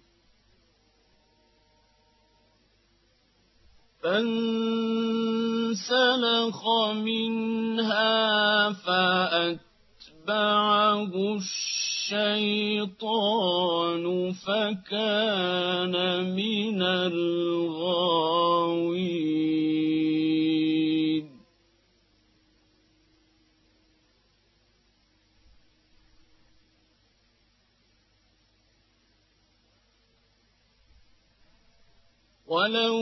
فانسلخ منها فأتبعه الشيطان فكان من الغاوين ولو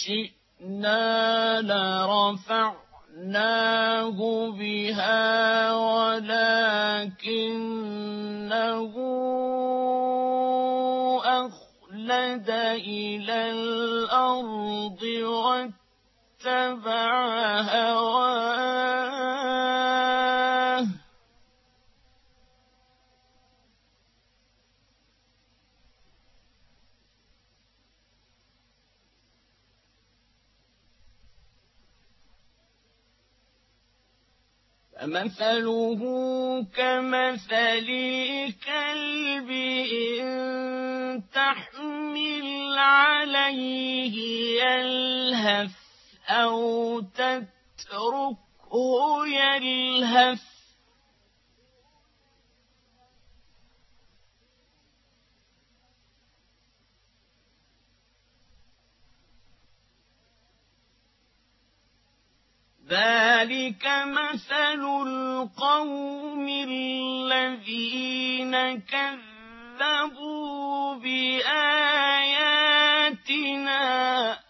شئنا لرفعناه بها ولكنه أخلد إلى الأرض واتبع هواه فمثله كمثل الكلب إن تحمل عليه يلهث أو تتركه يلهث ذلك مثل القوم الذين كذبوا بآياتنا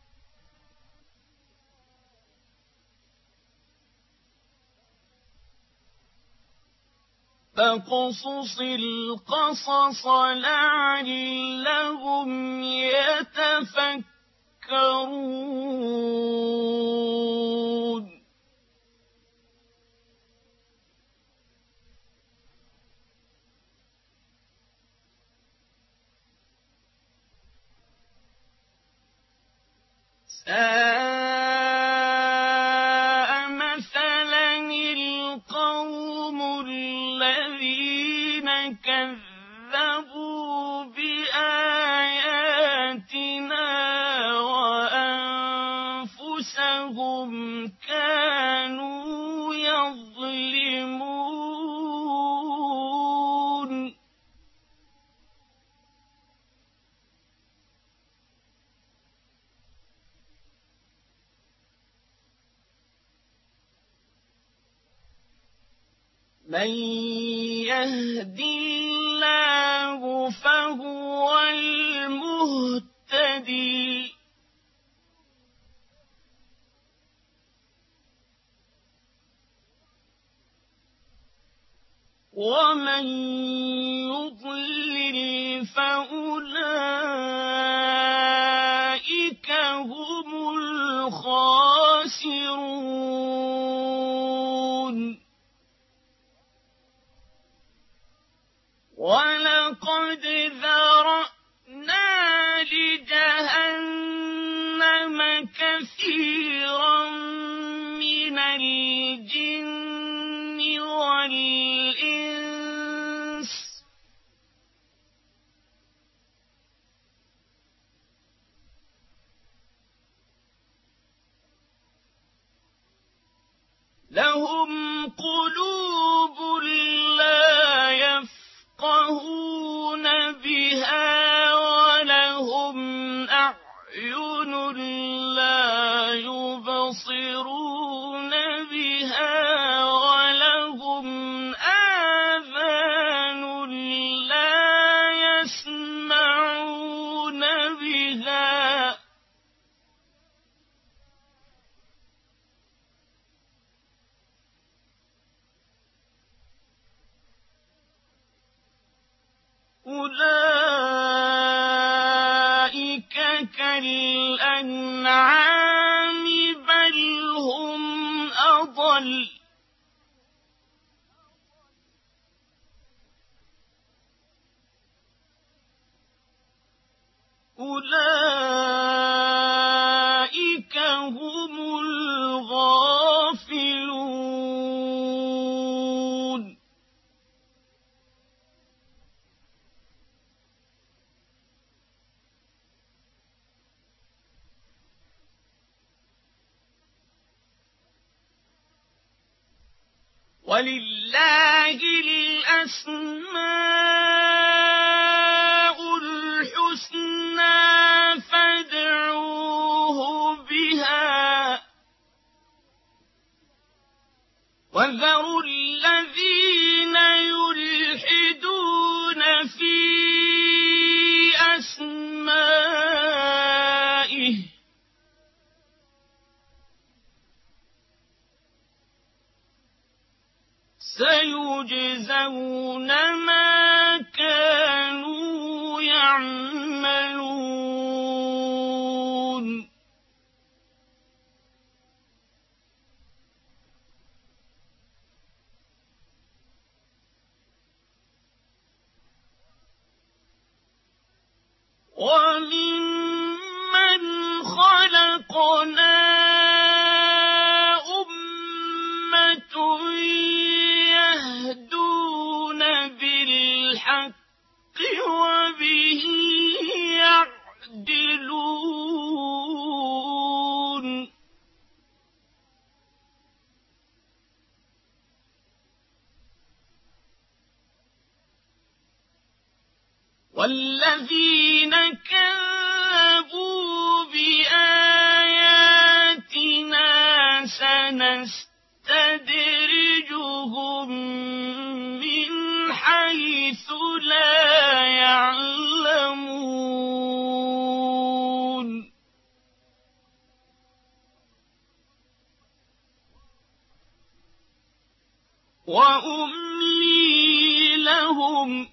فاقصص القصص لعلهم يتفكرون ساء مثلا القوم الذين كذبوا بآياتنا وأنفسهم كانوا يظلمون من يهدي الله فهو المهتدي ومن يضلل فأولئك هم الخاسرون ولقد ذرأنا لجهنم كثيرا من الجن والإنس لهم قلوب لا يفقهون بها ولهم أعين لا يبصرون بها ولهم آذان لا يسمعون بها أولئك كالأنعام بل هم أضل أولئك هم الغافلون ولله الأسماء الحسنى فادعوه بها وذروا الذين يلحدون في أسمائه سيجزون ما كانوا يعملون وَمِمَّنْ خَلَقْنَا أُمَّةٌ يَهْدُونَ بِالْحَقِّ وَبِهِ يَعْدِلُونَ وَالَّذِينَ كَذَّبُوا بِآيَاتِنَا سَنَسْتَدْرِجُهُم مِّنْ حَيْثُ لَا يَعْلَمُونَ وَأُمْلِي لَهُمْ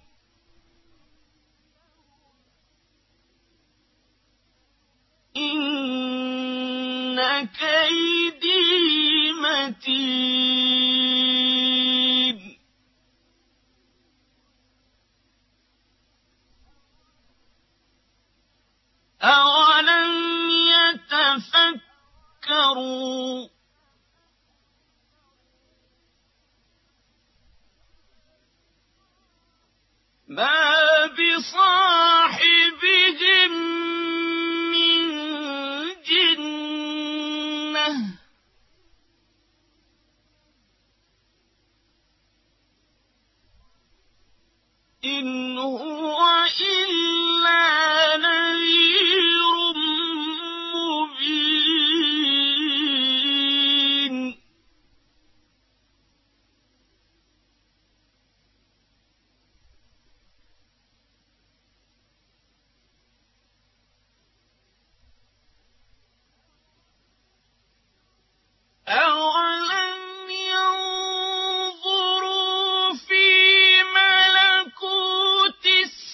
إِنَّ كَيْدِي مَتِينٌ أَوَلَمْ يَتَفَكَّرُوا مَا بِصَاحِبِهِم مِّن جِنَّةٍ إِنْ هُوَ إِلَّا نَذِيرٌ مُّبِينٌ أَوَلَمْ يَنظُرُوا فِي مَلَكُوتِ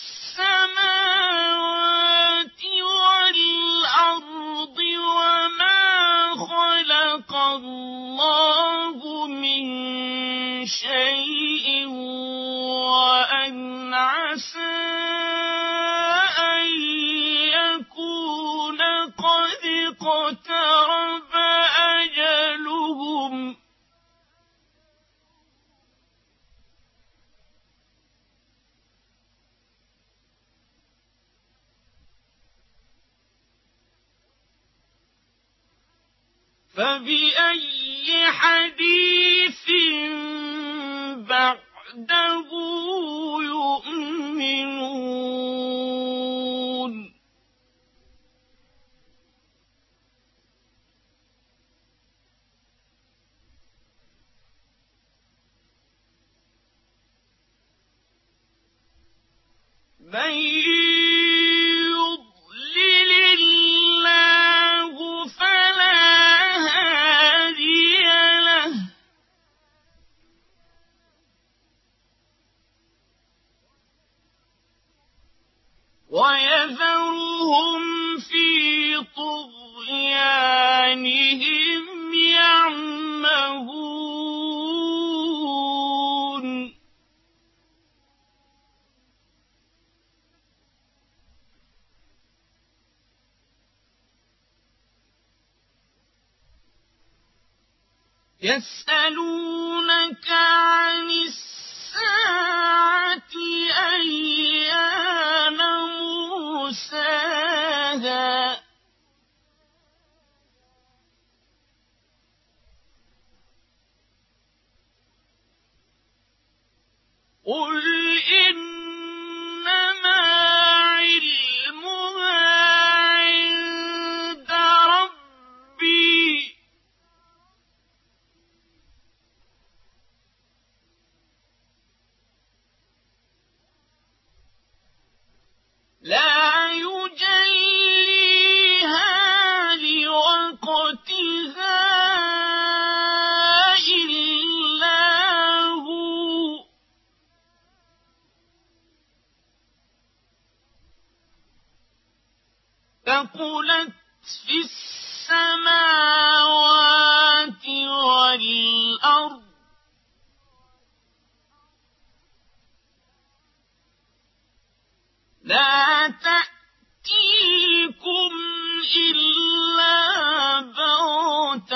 السَّمَاوَاتِ وَالْأَرْضِ وَمَا خَلَقَ اللَّهُ مِن شَيْءٍ وَأَنْ عَسَىٰ أَن يَكُونَ قَدِ اقْتَرَبَ أَجَلُهُمْ فَبِأَيِّ حَدِيثٍ بَعْدَهُ يُؤْمِنُونَ مَن يُضْلِلِ اللَّهُ فَلَا هَادِيَ لَهُ وَيَذَرُهُمْ فِي طُغْيَانِهِمْ يَعْمَهُونَ يَسْأَلُونَكَ عَنِ السَّاعَةِ أَيَّانَ مُرْسَاهَا قُلْ إِنَّمَا عِلْمُهَا عِندَ رَبِّي لَا يُجَلِّيهَا لِوَقْتِهَا إِلَّا هُوَ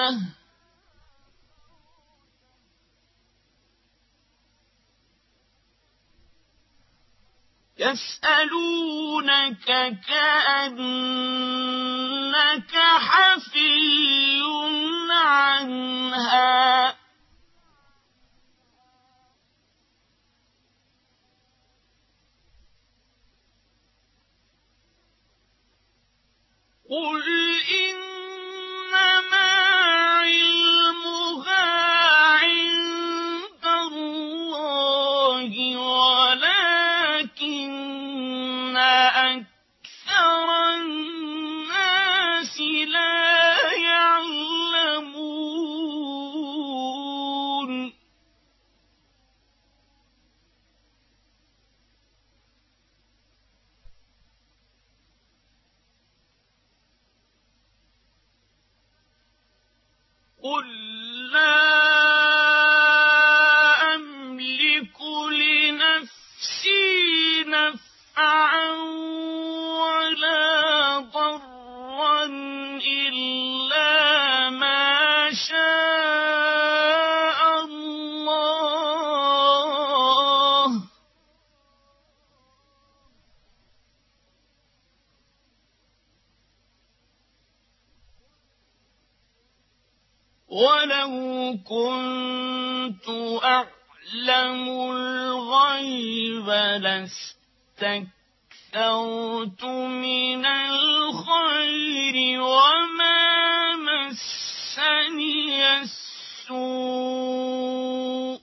يسألونك كأنك حفي عنها قل إنما علمها عند الله ولكن أكثر الناس لا يعلمون قل لا أملك لنفسي نفعا ولا ضرا إلا ما شاء الله ولو كنت أعلم الغيب لاستكثرت من الخير وما مسني السوء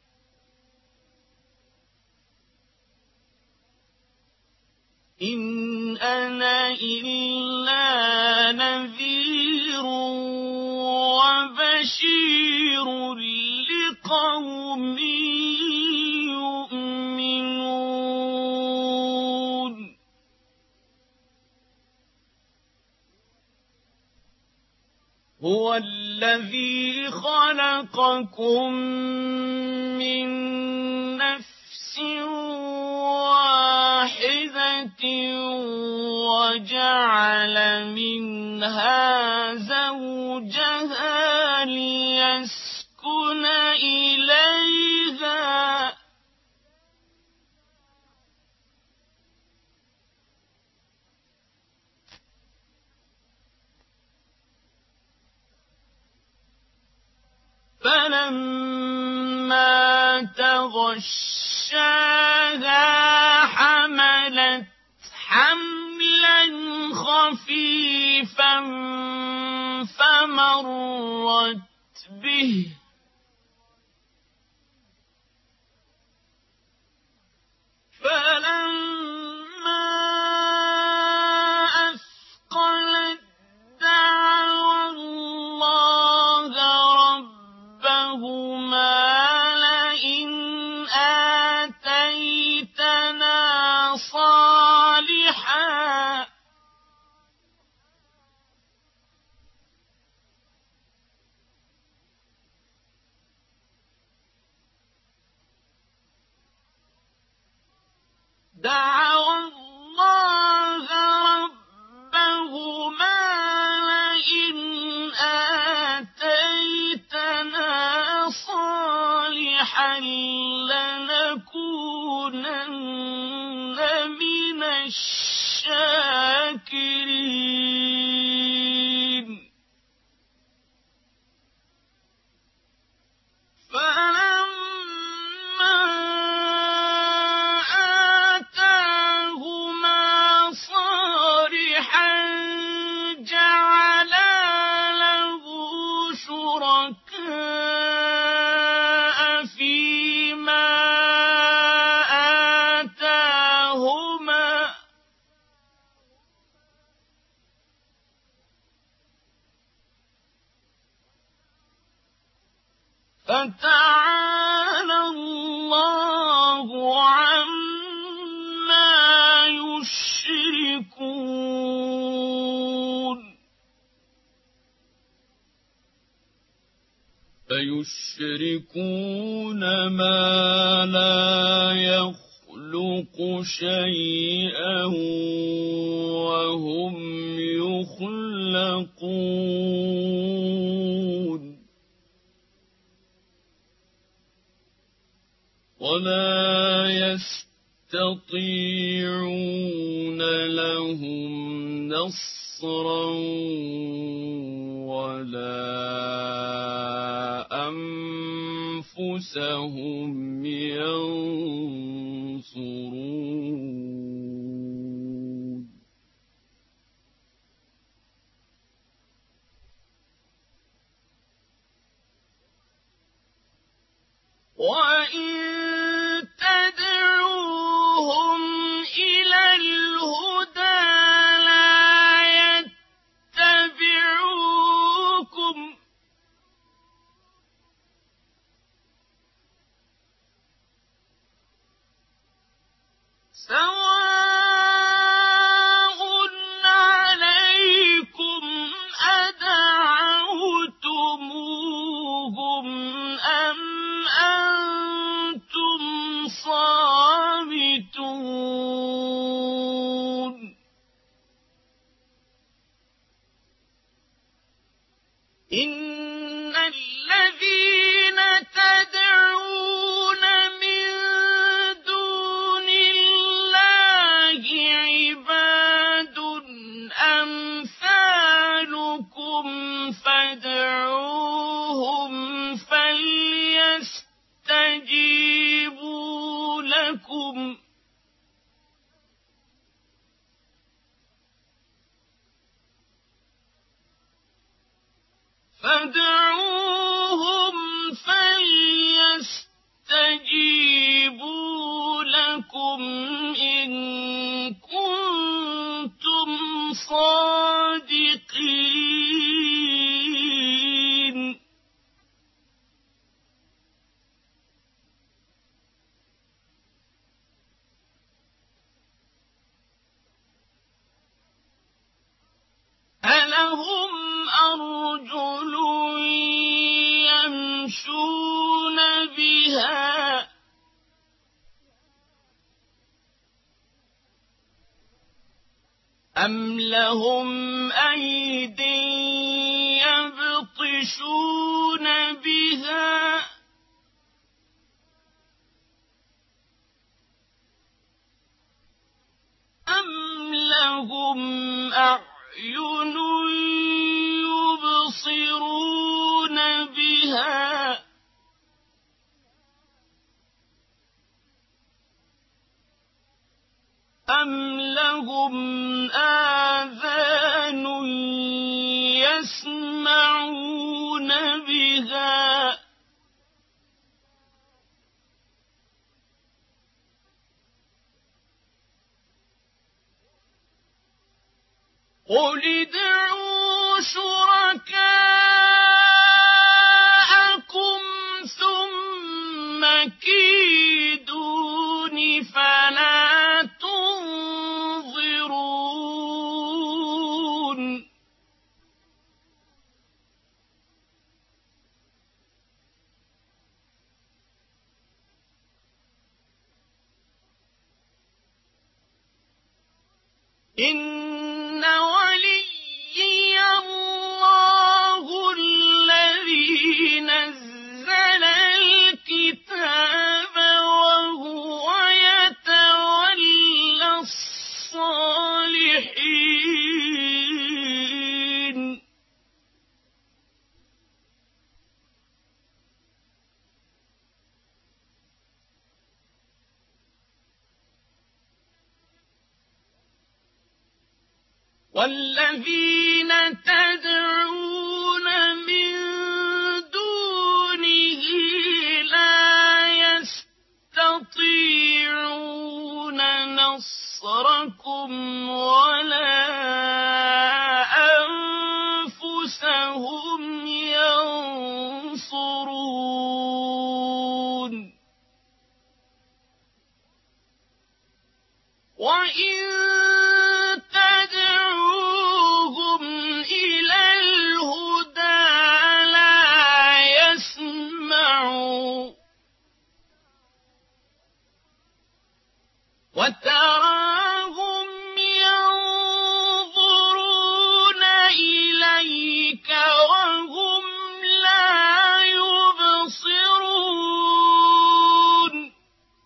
إن أنا إلا نذير وبشير لقوم يؤمنون هو الذي خلقكم من نفس واحدة وجعل منها زوجها ليسكن إليها فلما تغشاها حملت حملا خفيفا فمرت به فلما أثقلت دعوا الله ربهما لئن آتيتنا صالحا دعوا الله ربهما لئن آتيتنا صالحا لنكونن من الشاكرين فلما آتاهما صالحا جعلا له شركاء فيما آتاهما فتعالى الله عما يشركون فيشركون ما لا يخلق شيئا وهم يخلقون ولا يستطيعون لهم نصرا ولا أنفسهم ينصرون وإن تدعوهم إلى الهدى لا يتبعوكم سواء عليكم أدعوتموهم أم أنتم صامتون إن الذين تدعون من دون الله عباد أمثالكم فادعوهم فليستجيبوا لكم فادعوهم فليستجيبوا لكم إن كنتم صادقين ألهم أرجل يمشون بها أم لهم أيد يبطشون بها أم لهم أعين يبصرون بها أم لهم آذان يسمعون بها قل ادعوا شركاءكم ثم كيدون فلا تنظرون إن وليي الله الذي نزل الكتاب وهو يتولى الصالحين والذين تدعون من دونه لا يستطيعون نصركم ولا أنفسهم ينصرون وإن تدعوهم إلى الهدى لا يسمعوا وتراهم ينظرون إليك وهم لا يبصرون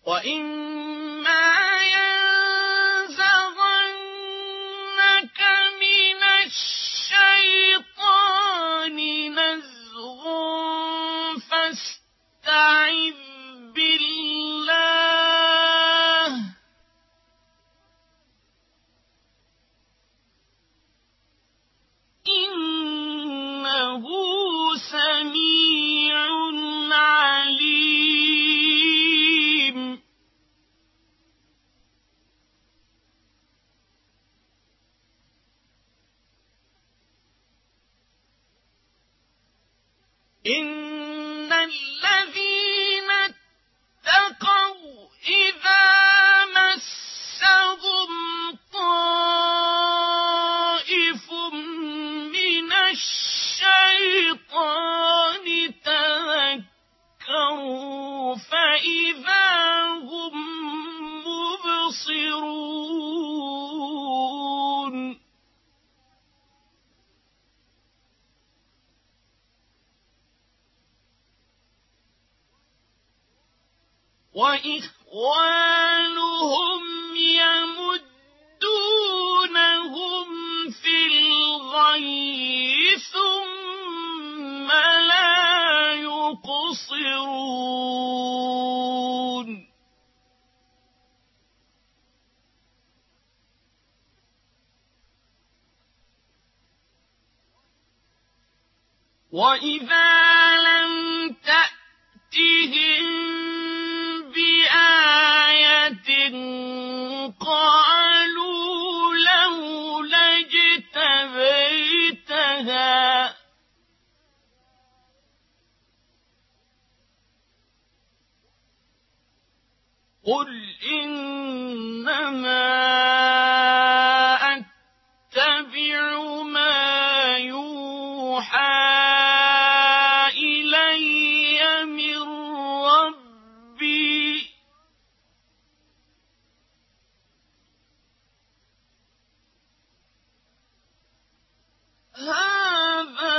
وَإِمَّا يَنزَغَنَّكَ مِنَ الشَّيْطَانِ نَزْغٌ فَاسْتَعِذْ بِاللَّهِ ۖ إِنَّهُ سَمِيعٌ عَلِيمٌ. إِنَّ الَّذِينَ اتَّقَوْا إِذَا مَسَّهُمْ طَائِفٌ مِّنَ الشَّيْطَانِ تَذَكَّرُوا فَإِذَا هُم مُّبْصِرُونَ. وَإِخْوَانُهُمْ يَمُدُّونَهُمْ فِي الْغَيِّ ثُمَّ لَا يُقْصِرُونَ. وَإِذَا لَمْ تَأْتِهِم بِآيَةٍ قَالُوا لَوْلَا اجْتَبَيْتَهَا ۚ قُلْ إِنَّمَا أَتَّبِعُ مَا يُوحَىٰ إِلَيَّ مِن رَّبِّي ۚ هَٰذَا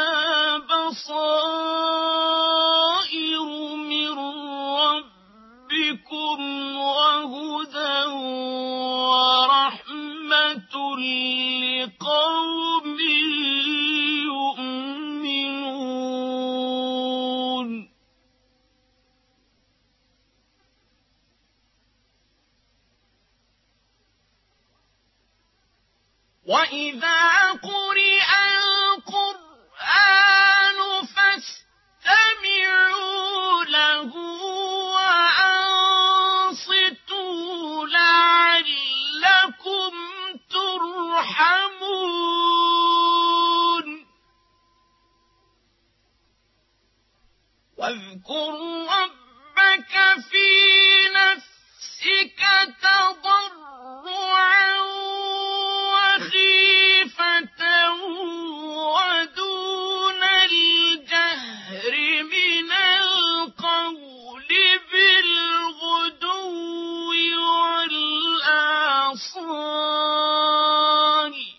بَصَائِرُ مِن رَّبِّكُمْ وَهُدًى وَرَحْمَةٌ لِّقَوْمٍ يُؤْمِنُونَ. وَإِذَا قُرِئَ الْقُرْآنُ فَاسْتَمِعُوا لَهُ وَأَنصِتُوا لَعَلَّكُمْ تُرْحَمُونَ. وَاذْكُر رَّبَّكَ فِي نَفْسِكَ تَضَرُّعًا وَخِيفَةً وَدُونَ الْجَهْرِ مِنَ الْقَوْلِ بِالْغُدُوِّ وَالْآصَالِ ۖ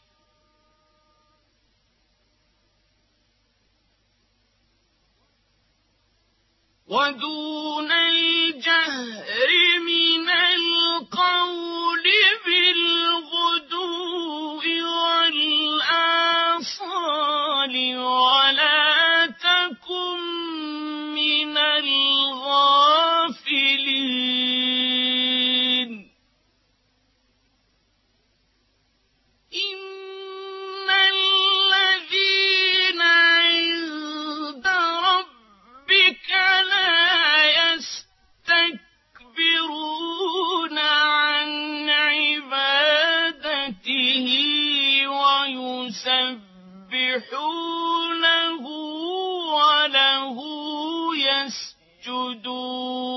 وَدُونَ الْجَهْرِ مِنَ الْقَوْلِ بِالْغُدُوِّ وَالْآصَالِ ۖ وَلَا تَكُن مِّنَ الْغَافِلِينَ. إِنَّ الَّذِينَ عِندَ رَبِّكَ لَا يَسْتَكْبِرُونَ عَنْ عِبَادَتِهِ وَيُسَبِّحُونَهُ وَلَهُ يَسْجُدُونَ.